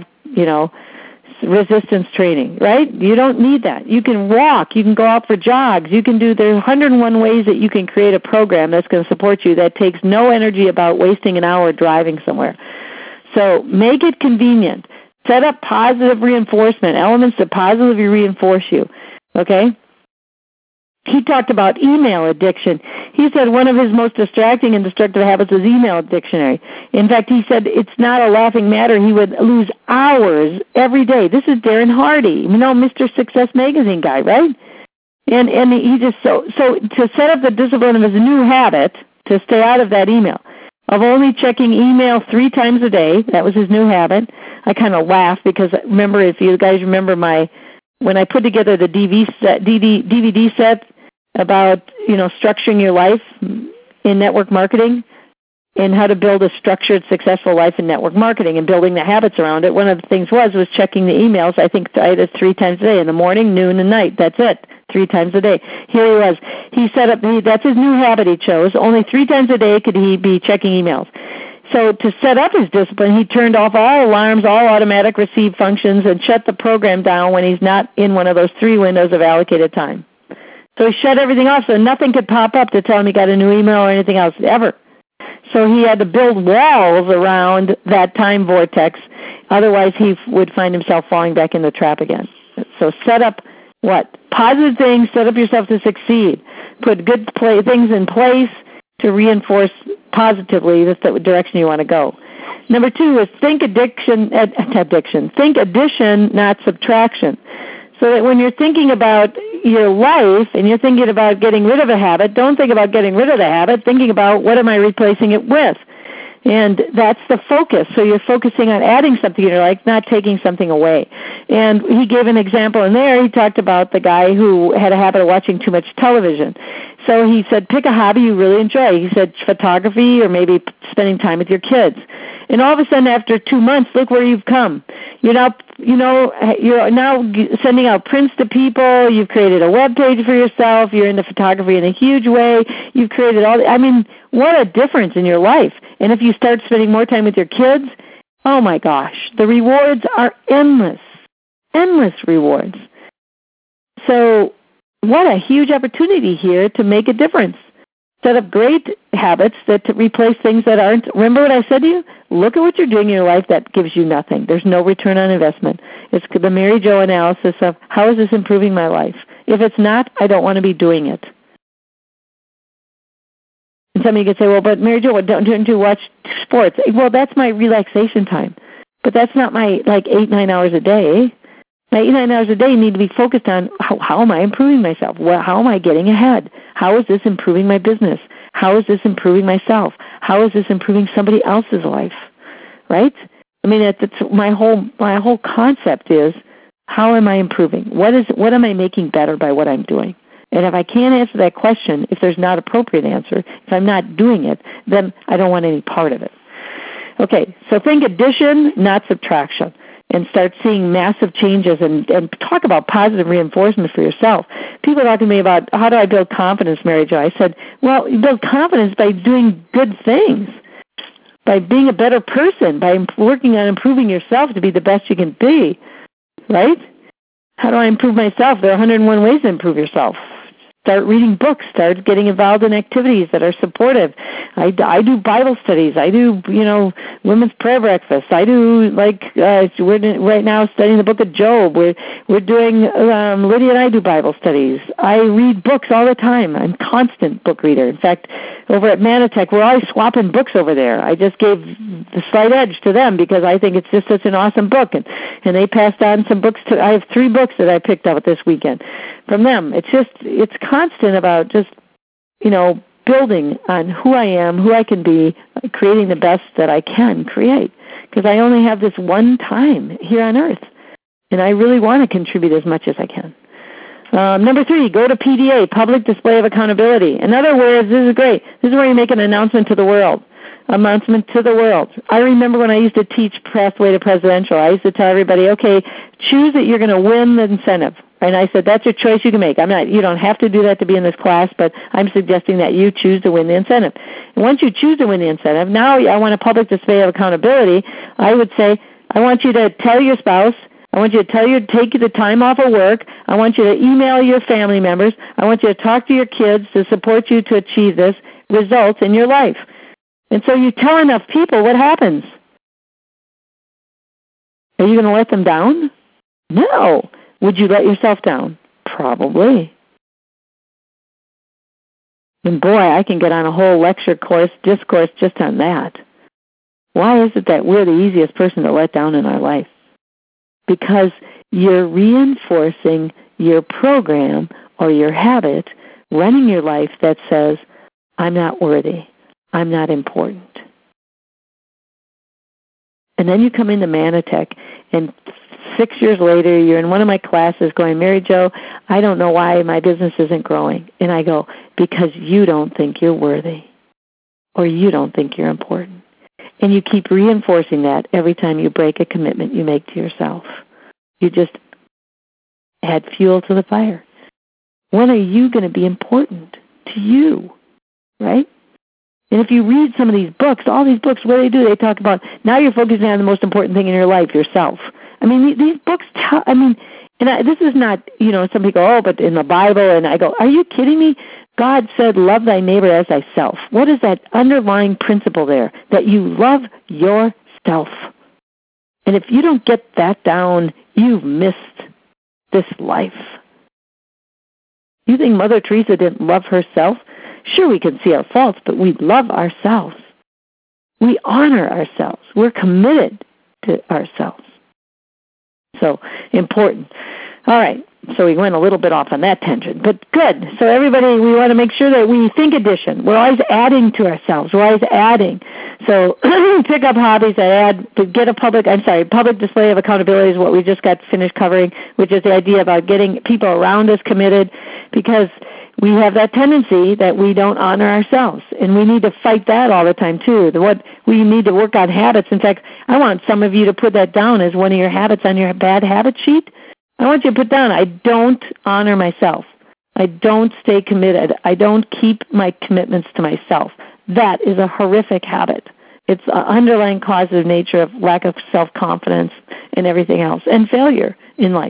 resistance training, right? You don't need that. You can walk. You can go out for jogs. There's 101 ways that you can create a program that's going to support you that takes no energy about wasting an hour driving somewhere. So make it convenient. Set up positive reinforcement, elements that positively reinforce you, okay? He talked about email addiction. He said one of his most distracting and destructive habits is email addiction. In fact, he said it's not a laughing matter. He would lose hours every day. This is Darren Hardy, Mr. Success Magazine guy, right? And he just so to set up the discipline of his new habit to stay out of that email, of only checking email 3 times a day. That was his new habit. I kind of laugh because if you guys remember when I put together the DVD set about, structuring your life in network marketing and how to build a structured, successful life in network marketing and building the habits around it. One of the things was checking the emails. I think I did 3 times a day, in the morning, noon, and night. That's it, 3 times a day. Here he was. He set up, that's his new habit he chose. Only 3 times a day could he be checking emails. So to set up his discipline, he turned off all alarms, all automatic receive functions, and shut the program down when he's not in one of those 3 windows of allocated time. So he shut everything off so nothing could pop up to tell him he got a new email or anything else, ever. So he had to build walls around that time vortex. Otherwise, he would find himself falling back in the trap again. So set up positive things, set up yourself to succeed. Put good things in place to reinforce positively the direction you want to go. Number 2 is think addition, not subtraction. So that when you're thinking about your life and you're thinking about getting rid of a habit, don't think about getting rid of the habit, thinking about what am I replacing it with. And that's the focus. So you're focusing on adding something in your life, not taking something away. And he gave an example in there. He talked about the guy who had a habit of watching too much television. So he said, pick a hobby you really enjoy. He said photography or maybe spending time with your kids. And all of a sudden, after 2 months, look where you've come. You're now sending out prints to people. You've created a web page for yourself. You're into photography in a huge way. You've created what a difference in your life. And if you start spending more time with your kids, oh my gosh, the rewards are endless rewards. So what a huge opportunity here to make a difference. Set up great habits to replace things that aren't. Remember what I said to you? Look at what you're doing in your life that gives you nothing. There's no return on investment. It's the Mary Jo analysis of how is this improving my life? If it's not, I don't want to be doing it. And some of you could say, well, but Mary Jo, don't you watch sports? Well, that's my relaxation time. But that's not my 8-9 hours a day. My 8-9 hours a day need to be focused on how am I improving myself? How am I getting ahead? How is this improving my business? How is this improving myself? How is this improving somebody else's life? Right? I mean, it's my whole concept is how am I improving? What am I making better by what I'm doing? And if I can't answer that question, if there's not an appropriate answer, if I'm not doing it, then I don't want any part of it. Okay, so think addition, not subtraction, and start seeing massive changes and talk about positive reinforcement for yourself. People talk to me about, how do I build confidence, Mary Jo? I said, well, you build confidence by doing good things, by being a better person, by working on improving yourself to be the best you can be, right? How do I improve myself? There are 101 ways to improve yourself. Start reading books. Start getting involved in activities that are supportive. I do Bible studies. I do, women's prayer breakfast. I do, we're right now studying the book of Job. We're doing, Lydia and I do Bible studies. I read books all the time. I'm a constant book reader. In fact, over at Manatech, we're always swapping books over there. I just gave The Slight Edge to them because I think it's just such an awesome book. And they passed on some books. I have 3 books that I picked up this weekend from them. It's constant about just, building on who I am, who I can be, creating the best that I can create. Because I only have this one time here on earth. And I really want to contribute as much as I can. Number 3, go to PDA, Public Display of Accountability. In other words, this is great. This is where you make an announcement to the world. I remember when I used to teach Pathway to Presidential, I used to tell everybody, okay, choose that you're going to win the incentive. And I said, that's your choice you can make. You don't have to do that to be in this class, but I'm suggesting that you choose to win the incentive. And once you choose to win the incentive, now I want a public display of accountability. I would say, I want you to tell your spouse, I want you to take the time off of work. I want you to email your family members. I want you to talk to your kids to support you to achieve this results in your life. And so you tell enough people, what happens? Are you going to let them down? No. Would you let yourself down? Probably. And boy, I can get on a whole discourse just on that. Why is it that we're the easiest person to let down in our life? Because you're reinforcing your program or your habit, running your life that says, I'm not worthy, I'm not important. And then you come into Manatech, and 6 years later, you're in one of my classes going, Mary Jo, I don't know why my business isn't growing. And I go, because you don't think you're worthy, or you don't think you're important. And you keep reinforcing that every time you break a commitment you make to yourself. You just add fuel to the fire. When are you going to be important to you, right? And if you read some of these books, all these books, what do? They talk about, now you're focusing on the most important thing in your life, yourself. These books this is not, some people go, but in the Bible, and I go, are you kidding me? God said, love thy neighbor as thyself. What is that underlying principle there? That you love yourself. And if you don't get that down, you've missed this life. You think Mother Teresa didn't love herself? Sure, we can see our faults, but we love ourselves. We honor ourselves. We're committed to ourselves. So, important. All right, so we went a little bit off on that tangent, but good. So everybody, we want to make sure that we think addition. We're always adding to ourselves. We're always adding. So pick up hobbies that add, to get a public display of accountability is what we just got finished covering, which is the idea about getting people around us committed, because we have that tendency that we don't honor ourselves, and we need to fight that all the time too. We need to work on habits. In fact, I want some of you to put that down as one of your habits on your bad habit sheet. I want you to put down, I don't honor myself. I don't stay committed. I don't keep my commitments to myself. That is a horrific habit. It's an underlying causative nature of lack of self-confidence and everything else, and failure in life.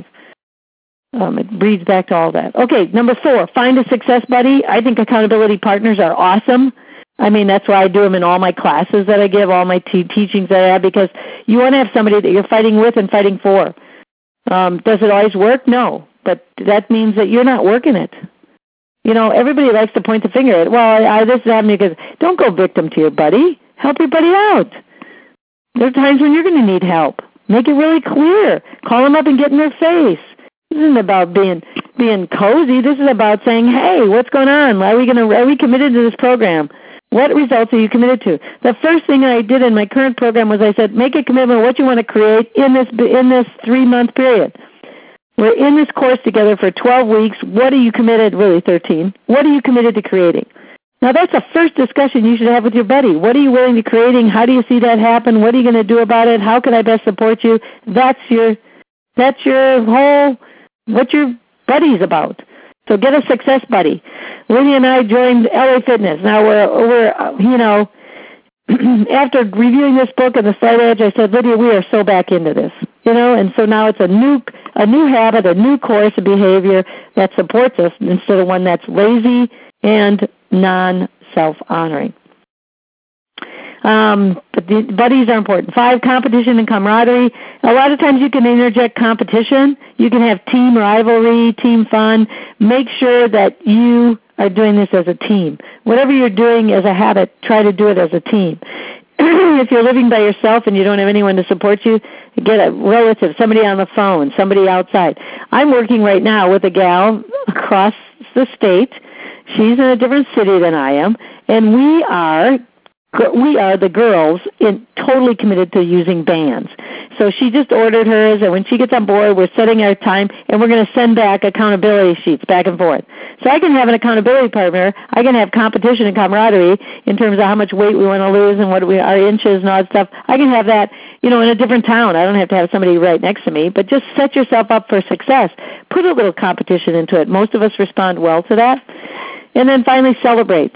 It breeds back to all that. Okay, number 4, find a success buddy. I think accountability partners are awesome. That's why I do them in all my classes that I give, all my teachings that I have, because you want to have somebody that you're fighting with and fighting for. Does it always work? No, but that means that you're not working it. Everybody likes to point the finger at, this is happening because, don't go victim to your buddy. Help your buddy out. There are times when you're going to need help. Make it really clear. Call them up and get in their face. This isn't about being cozy. This is about saying, hey, what's going on? Are we committed to this program? What results are you committed to? The first thing I did in my current program was I said, make a commitment of what you want to create in this 3-month period. We're in this course together for 12 weeks. What are you committed, really 13, what are you committed to creating? Now that's the first discussion you should have with your buddy. What are you willing to creating? How do you see that happen? What are you going to do about it? How can I best support you? That's your whole, what your buddy's about. So get a success buddy. Lydia and I joined LA Fitness. Now we're after reviewing this book and the Slight Edge, I said, Lydia, we are so back into this, and so now it's a new habit, a new course of behavior that supports us instead of one that's lazy and non-self-honoring. But the buddies are important. 5, competition and camaraderie. A lot of times you can interject competition. You can have team rivalry, team fun. Make sure that you are doing this as a team. Whatever you're doing as a habit, try to do it as a team. If you're living by yourself and you don't have anyone to support you, get a relative, somebody on the phone, somebody outside. I'm working right now with a gal across the state. She's in a different city than I am, and we are the girls totally committed to using bands. So she just ordered hers, and when she gets on board, we're setting our time, and we're going to send back accountability sheets back and forth. So I can have an accountability partner. I can have competition and camaraderie in terms of how much weight we want to lose and what our inches and all that stuff. I can have that, in a different town. I don't have to have somebody right next to me, but just set yourself up for success. Put a little competition into it. Most of us respond well to that. And then finally, celebrate.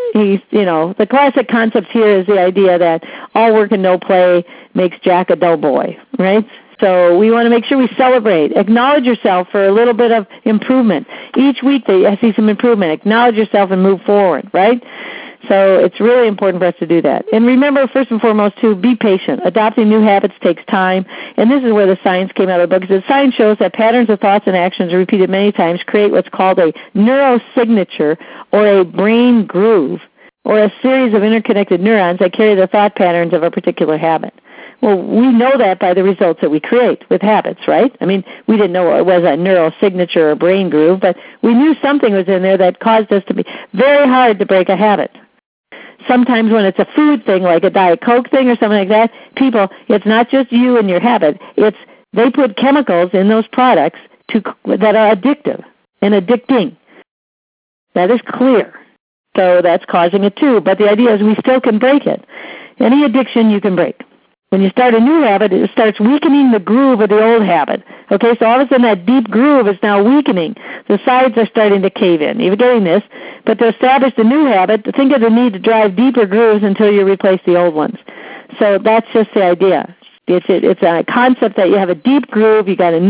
The classic concept here is the idea that all work and no play makes Jack a dull boy, right? So we want to make sure we celebrate. Acknowledge yourself for a little bit of improvement. Each week I see some improvement. Acknowledge yourself and move forward, right? So it's really important for us to do that. And remember, first and foremost, to be patient. Adopting new habits takes time. And this is where the science came out of the book. The science shows that patterns of thoughts and actions repeated many times create what's called a neurosignature or a brain groove or a series of interconnected neurons that carry the thought patterns of a particular habit. Well, we know that by the results that we create with habits, right? I mean, we didn't know it was a neurosignature or brain groove, but we knew something was in there that caused us to be very hard to break a habit. Sometimes when it's a food thing, like a Diet Coke thing or something like that, it's not just you and your habit. They put chemicals in those products that are addictive and addicting. That is clear. So that's causing it too. But the idea is we still can break it. Any addiction you can break. When you start a new habit, it starts weakening the groove of the old habit. Okay, so all of a sudden that deep groove is now weakening. The sides are starting to cave in. You're getting this. But to establish the new habit, think of the need to drive deeper grooves until you replace the old ones. So that's just the idea. It's a concept that you have a deep groove. You got a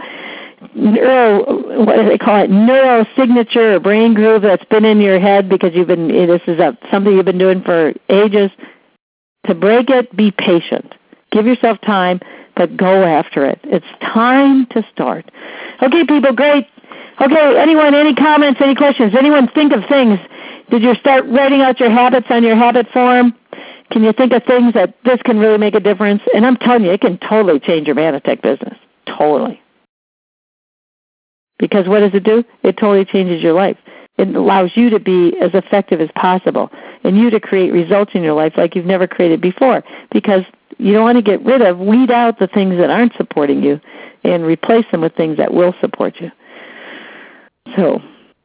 what do they call it? Neurosignature or brain groove that's been in your head because this is something you've been doing for ages. To break it, be patient. Give yourself time, but go after it. It's time to start. Okay, people, great. Okay, anyone, any comments, any questions? Anyone think of things? Did you start writing out your habits on your habit form? Can you think of things that this can really make a difference? And I'm telling you, it can totally change your Manatech business. Totally. Because what does it do? It totally changes your life. It allows you to be as effective as possible and you to create results in your life like you've never created before, because you don't want to weed out the things that aren't supporting you and replace them with things that will support you. So,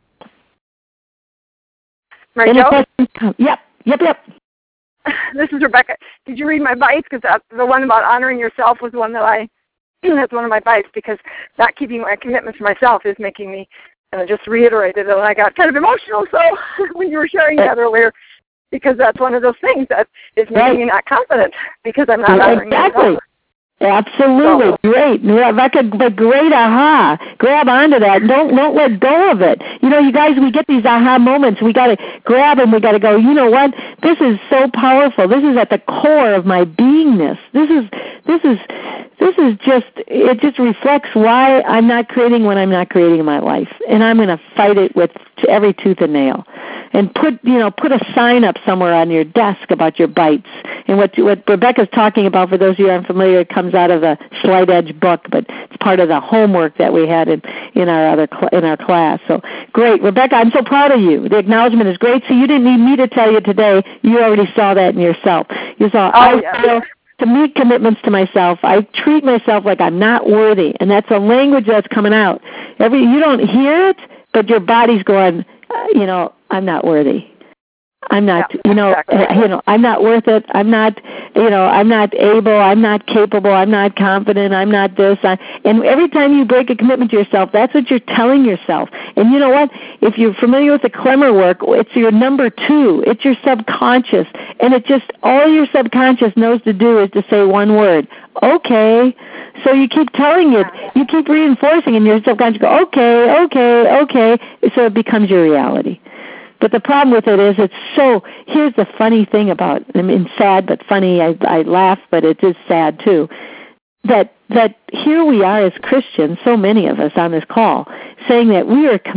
Mary Jo? Yep. This is Rebecca. Did you read my bites? Because the one about honoring yourself was one that's one of my bites, because not keeping my commitments to myself is making me just reiterated it, and I got kind of emotional. So when you were sharing that earlier, because that's one of those things that is making me not confident because I'm not honoring myself. Absolutely. So, great. Rebecca, great aha. Grab onto that. Don't let go of it. You guys, we get these aha moments. We got to grab them. We got to go, you know what? This is so powerful. This is at the core of my beingness. This is just reflects why I'm not creating what I'm not creating in my life. And I'm going to fight it with every tooth and nail. And put a sign up somewhere on your desk about your bites. And what Rebecca's talking about, for those of you who aren't familiar, it comes out of the Slight Edge book, but it's part of the homework that we had in our class. So great, Rebecca, I'm so proud of you. The acknowledgement is great. So you didn't need me to tell you today. You already saw that in yourself. You saw to meet commitments to myself. I treat myself like I'm not worthy, and that's a language that's coming out. You don't hear it, but your body's going, I'm not worthy. I'm not, exactly. I'm not worth it. I'm not, I'm not able. I'm not capable. I'm not confident. I'm not this. And every time you break a commitment to yourself, that's what you're telling yourself. And you know what? If you're familiar with the Klemmer work, it's your number 2. It's your subconscious. And all your subconscious knows to do is to say one word, okay. So you keep telling it, you keep reinforcing, and your subconscious go, okay, okay, okay. So it becomes your reality. But the problem with it is here's the funny thing about it. I mean, sad but funny. I laugh, but it is sad too. That here we are as Christians, so many of us on this call, saying that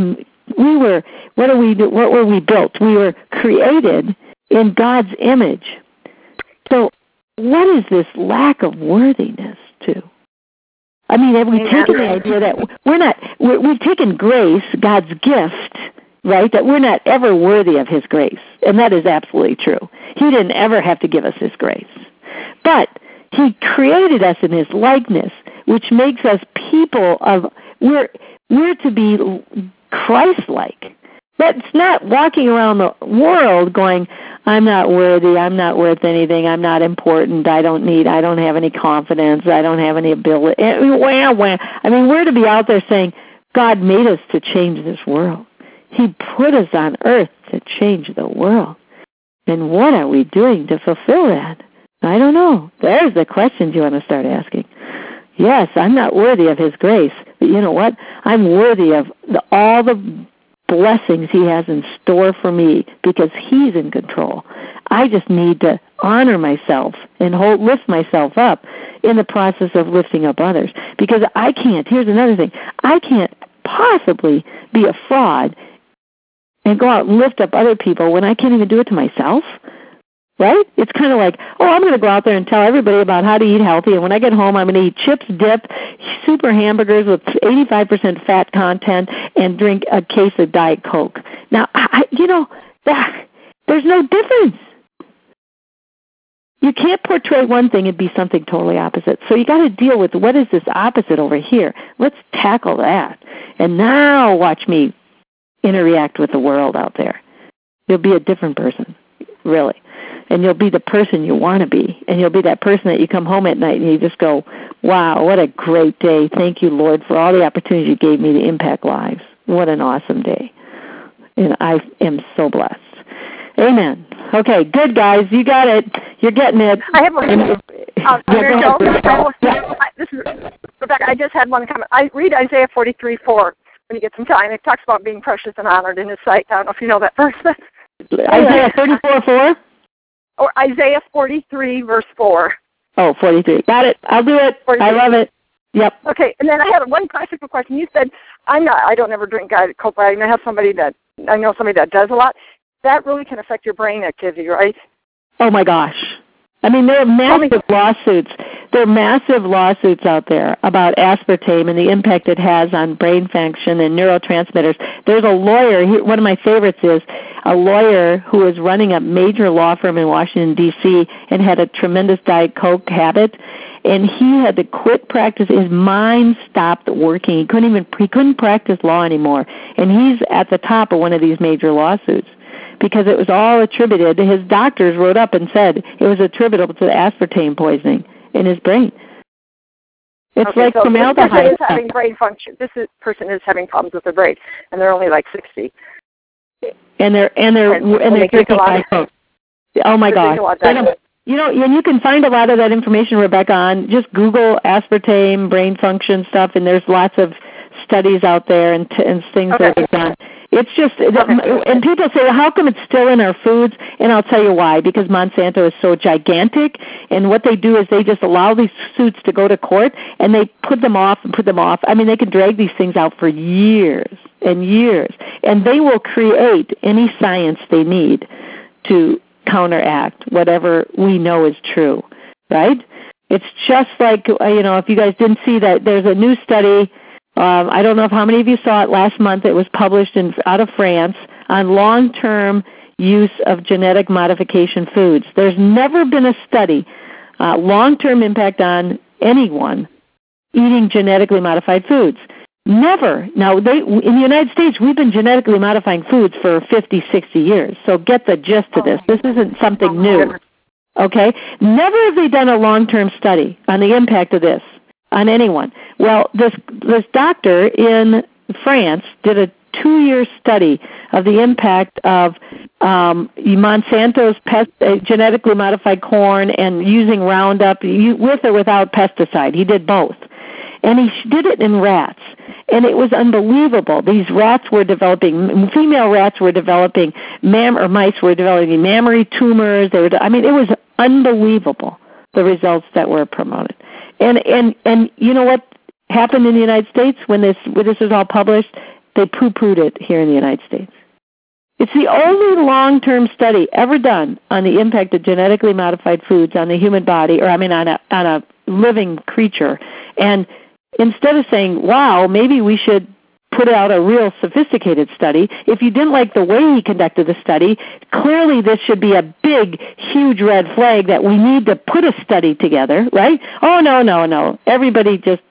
what were we built? We were created in God's image. So what is this lack of worthiness to? I mean, have we taken the idea that we've taken grace, God's gift, right, that we're not ever worthy of His grace. And that is absolutely true. He didn't ever have to give us His grace. But He created us in His likeness, which makes us people we're to be Christ-like. That's not walking around the world going, I'm not worthy, I'm not worth anything, I'm not important, I don't have any confidence, I don't have any ability. I mean, we're to be out there saying, God made us to change this world. He put us on earth to change the world. And what are we doing to fulfill that? I don't know. There's the questions you want to start asking. Yes, I'm not worthy of His grace, but you know what? I'm worthy of all the blessings He has in store for me because He's in control. I just need to honor myself and lift myself up in the process of lifting up others. Because here's another thing, I can't possibly be a fraud and go out and lift up other people when I can't even do it to myself, right? It's kind of like, I'm going to go out there and tell everybody about how to eat healthy, and when I get home, I'm going to eat chips, dip, super hamburgers with 85% fat content, and drink a case of Diet Coke. Now, there's no difference. You can't portray one thing and be something totally opposite. So you got to deal with what is this opposite over here. Let's tackle that. And now watch me interact with the world out there. You'll be a different person, really. And you'll be the person you want to be. And you'll be that person that you come home at night and you just go, wow, what a great day. Thank you, Lord, for all the opportunities you gave me to impact lives. What an awesome day. And I am so blessed. Amen. Okay, good, guys. You got it. You're getting it. I have this is Rebecca. I just had one comment. I read Isaiah 43:4 when you get some time. It talks about being precious and honored in His sight. I don't know if you know that verse. Isaiah 34:4? Or Isaiah 43, verse 4. Oh, 43. Got it. I'll do it. 43. I love it. Yep. Okay, and then I had one practical question. You said, I don't ever drink Diet Coke, but I know somebody that does a lot. That really can affect your brain activity, right? Oh, my gosh. I mean, there are massive lawsuits. There are massive lawsuits out there about aspartame and the impact it has on brain function and neurotransmitters. There's a lawyer, one of my favorites is a lawyer who is running a major law firm in Washington, D.C., and had a tremendous Diet Coke habit, and he had to quit practice. His mind stopped working. He couldn't practice law anymore, and he's at the top of one of these major lawsuits, because it was all attributed. His doctors wrote up and said it was attributable to the aspartame poisoning in his brain. It's like formaldehyde. This person is having problems with their brain, and they're only like 60. And they're drinking Diet Coke. Oh my gosh! And you can find a lot of that information, Rebecca, on just Google aspartame brain function stuff, and there's lots of studies out there and things that are done. It's just, and people say, well, how come it's still in our foods? And I'll tell you why, because Monsanto is so gigantic, and what they do is they just allow these suits to go to court, and they put them off. I mean, they can drag these things out for years and years, and they will create any science they need to counteract whatever we know is true, right? It's just like, if you guys didn't see that, there's a new study. I don't know how many of you saw it last month. It was published out of France on long-term use of genetic modification foods. There's never been a study long-term impact on anyone eating genetically modified foods. Never. Now, in the United States, we've been genetically modifying foods for 50, 60 years. So get the gist of this. This isn't something new. Okay? Never have they done a long-term study on the impact of this on anyone. Well, this doctor in France did a 2-year study of the impact of Monsanto's genetically modified corn and using Roundup with or without pesticide. He did both. And he did it in rats. And it was unbelievable. These rats were developing, female rats were developing, mice were developing mammary tumors. It was unbelievable, the results that were promoted. And you know what happened in the United States when this was all published? They poo-pooed it here in the United States. It's the only long-term study ever done on the impact of genetically modified foods on the human body, on a living creature. And instead of saying, wow, maybe we should put out a real sophisticated study, if you didn't like the way he conducted the study, clearly this should be a big, huge red flag that we need to put a study together, right? Oh, no. Everybody just,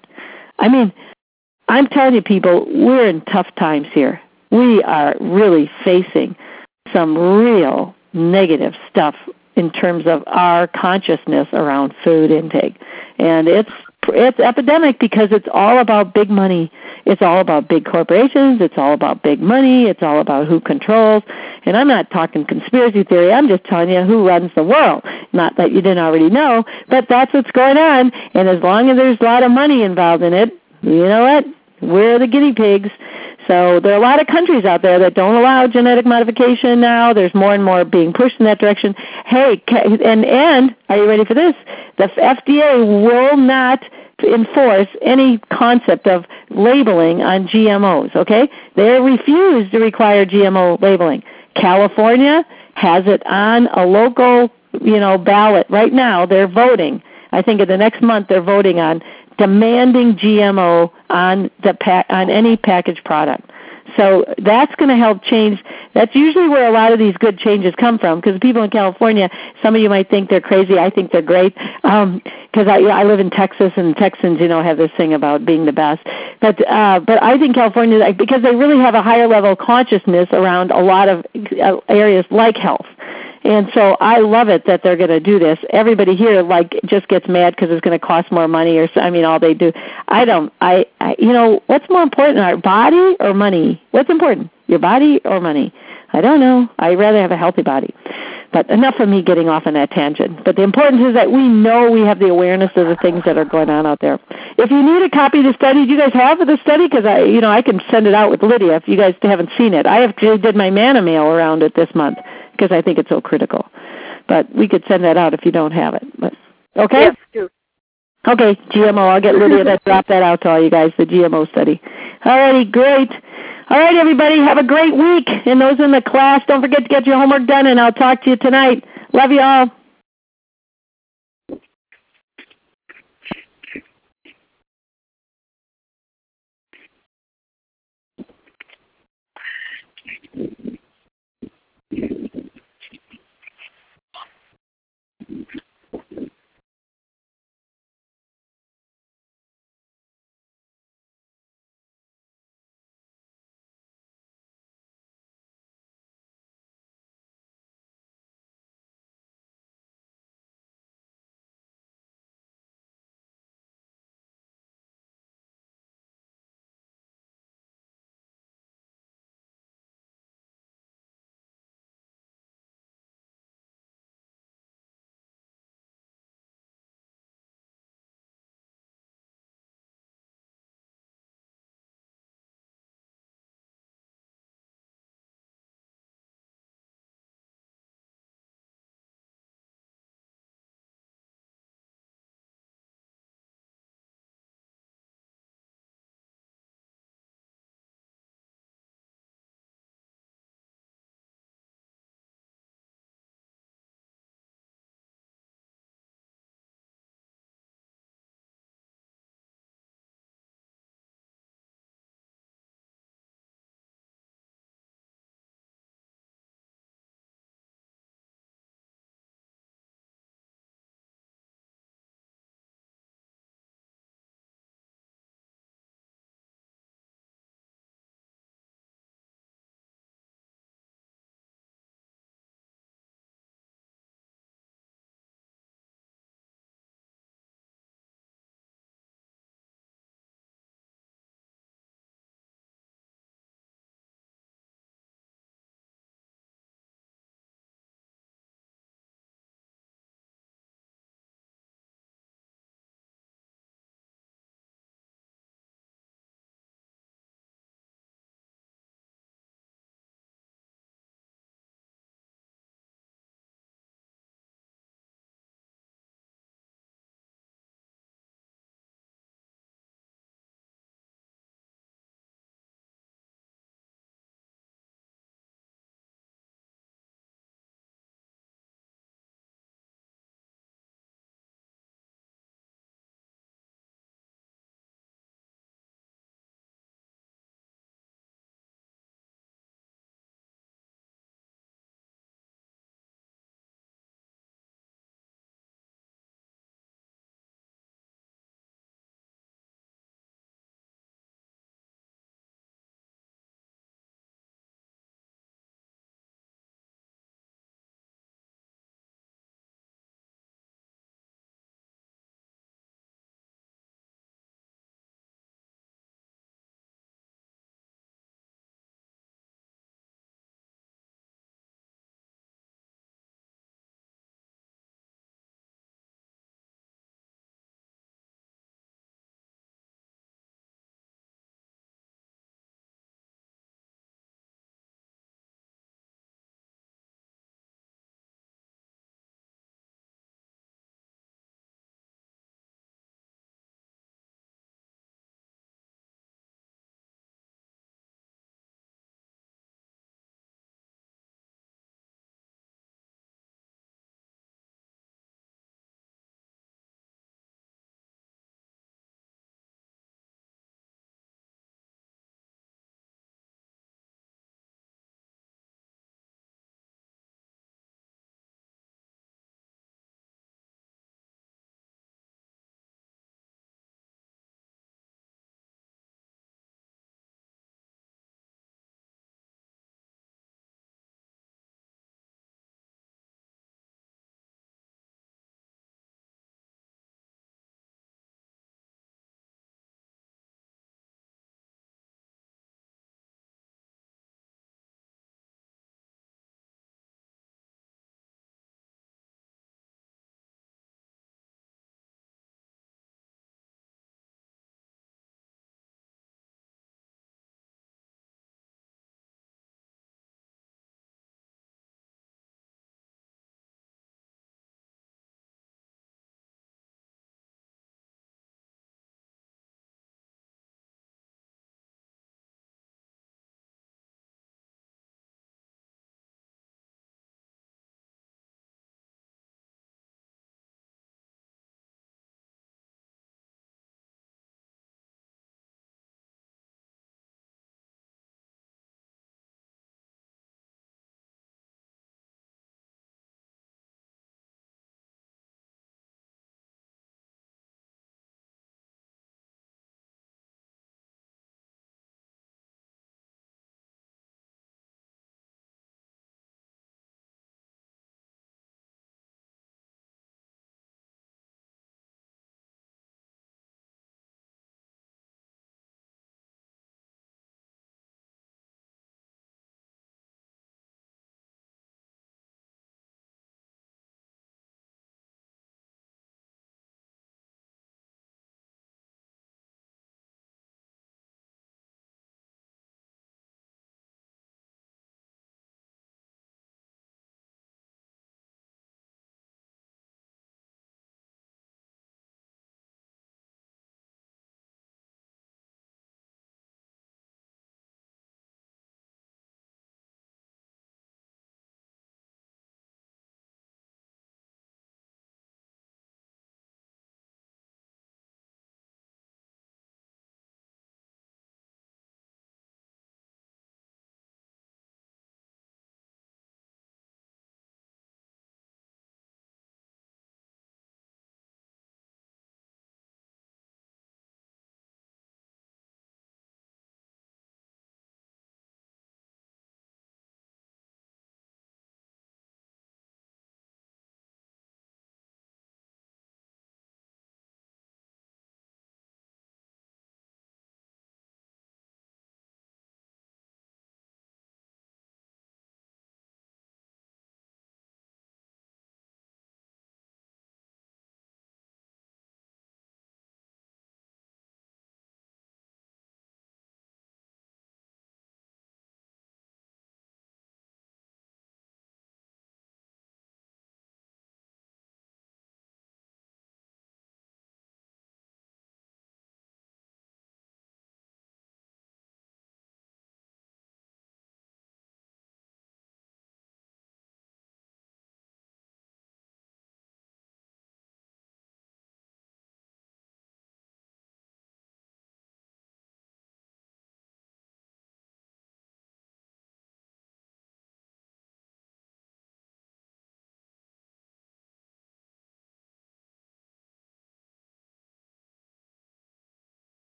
I'm telling you people, we're in tough times here. We are really facing some real negative stuff in terms of our consciousness around food intake. And it's epidemic because it's all about big money. It's all about big corporations. It's all about big money. It's all about who controls. And I'm not talking conspiracy theory. I'm just telling you who runs the world. Not that you didn't already know, but that's what's going on. And as long as there's a lot of money involved in it, you know what? We're the guinea pigs. So there are a lot of countries out there that don't allow genetic modification now. There's more and more being pushed in that direction. Hey, and are you ready for this? The FDA will not enforce any concept of labeling on GMOs, okay? They refuse to require GMO labeling. California has it on a local, ballot right now. They're voting. I think in the next month they're voting on demanding GMO on any packaged product. So that's going to help change. That's usually where a lot of these good changes come from, because people in California, some of you might think they're crazy. I think they're great, because I live in Texas, and Texans, have this thing about being the best. But I think California, because they really have a higher level of consciousness around a lot of areas like health. And so I love it that they're going to do this. Everybody here just gets mad because it's going to cost more money, all they do. What's more important, our body or money? What's important, your body or money? I don't know. I'd rather have a healthy body. But enough of me getting off on that tangent. But the importance is that we know we have the awareness of the things that are going on out there. If you need a copy of the study, do you guys have the study? Because I can send it out with Lydia if you guys haven't seen it. I actually did my ManaMail around it this month, because I think it's so critical. But we could send that out if you don't have it. But, okay? Yes, do. Okay, GMO. I'll get Lydia to drop that out to all you guys, the GMO study. All righty, great. All right, everybody, have a great week. And those in the class, don't forget to get your homework done, and I'll talk to you tonight. Love you all.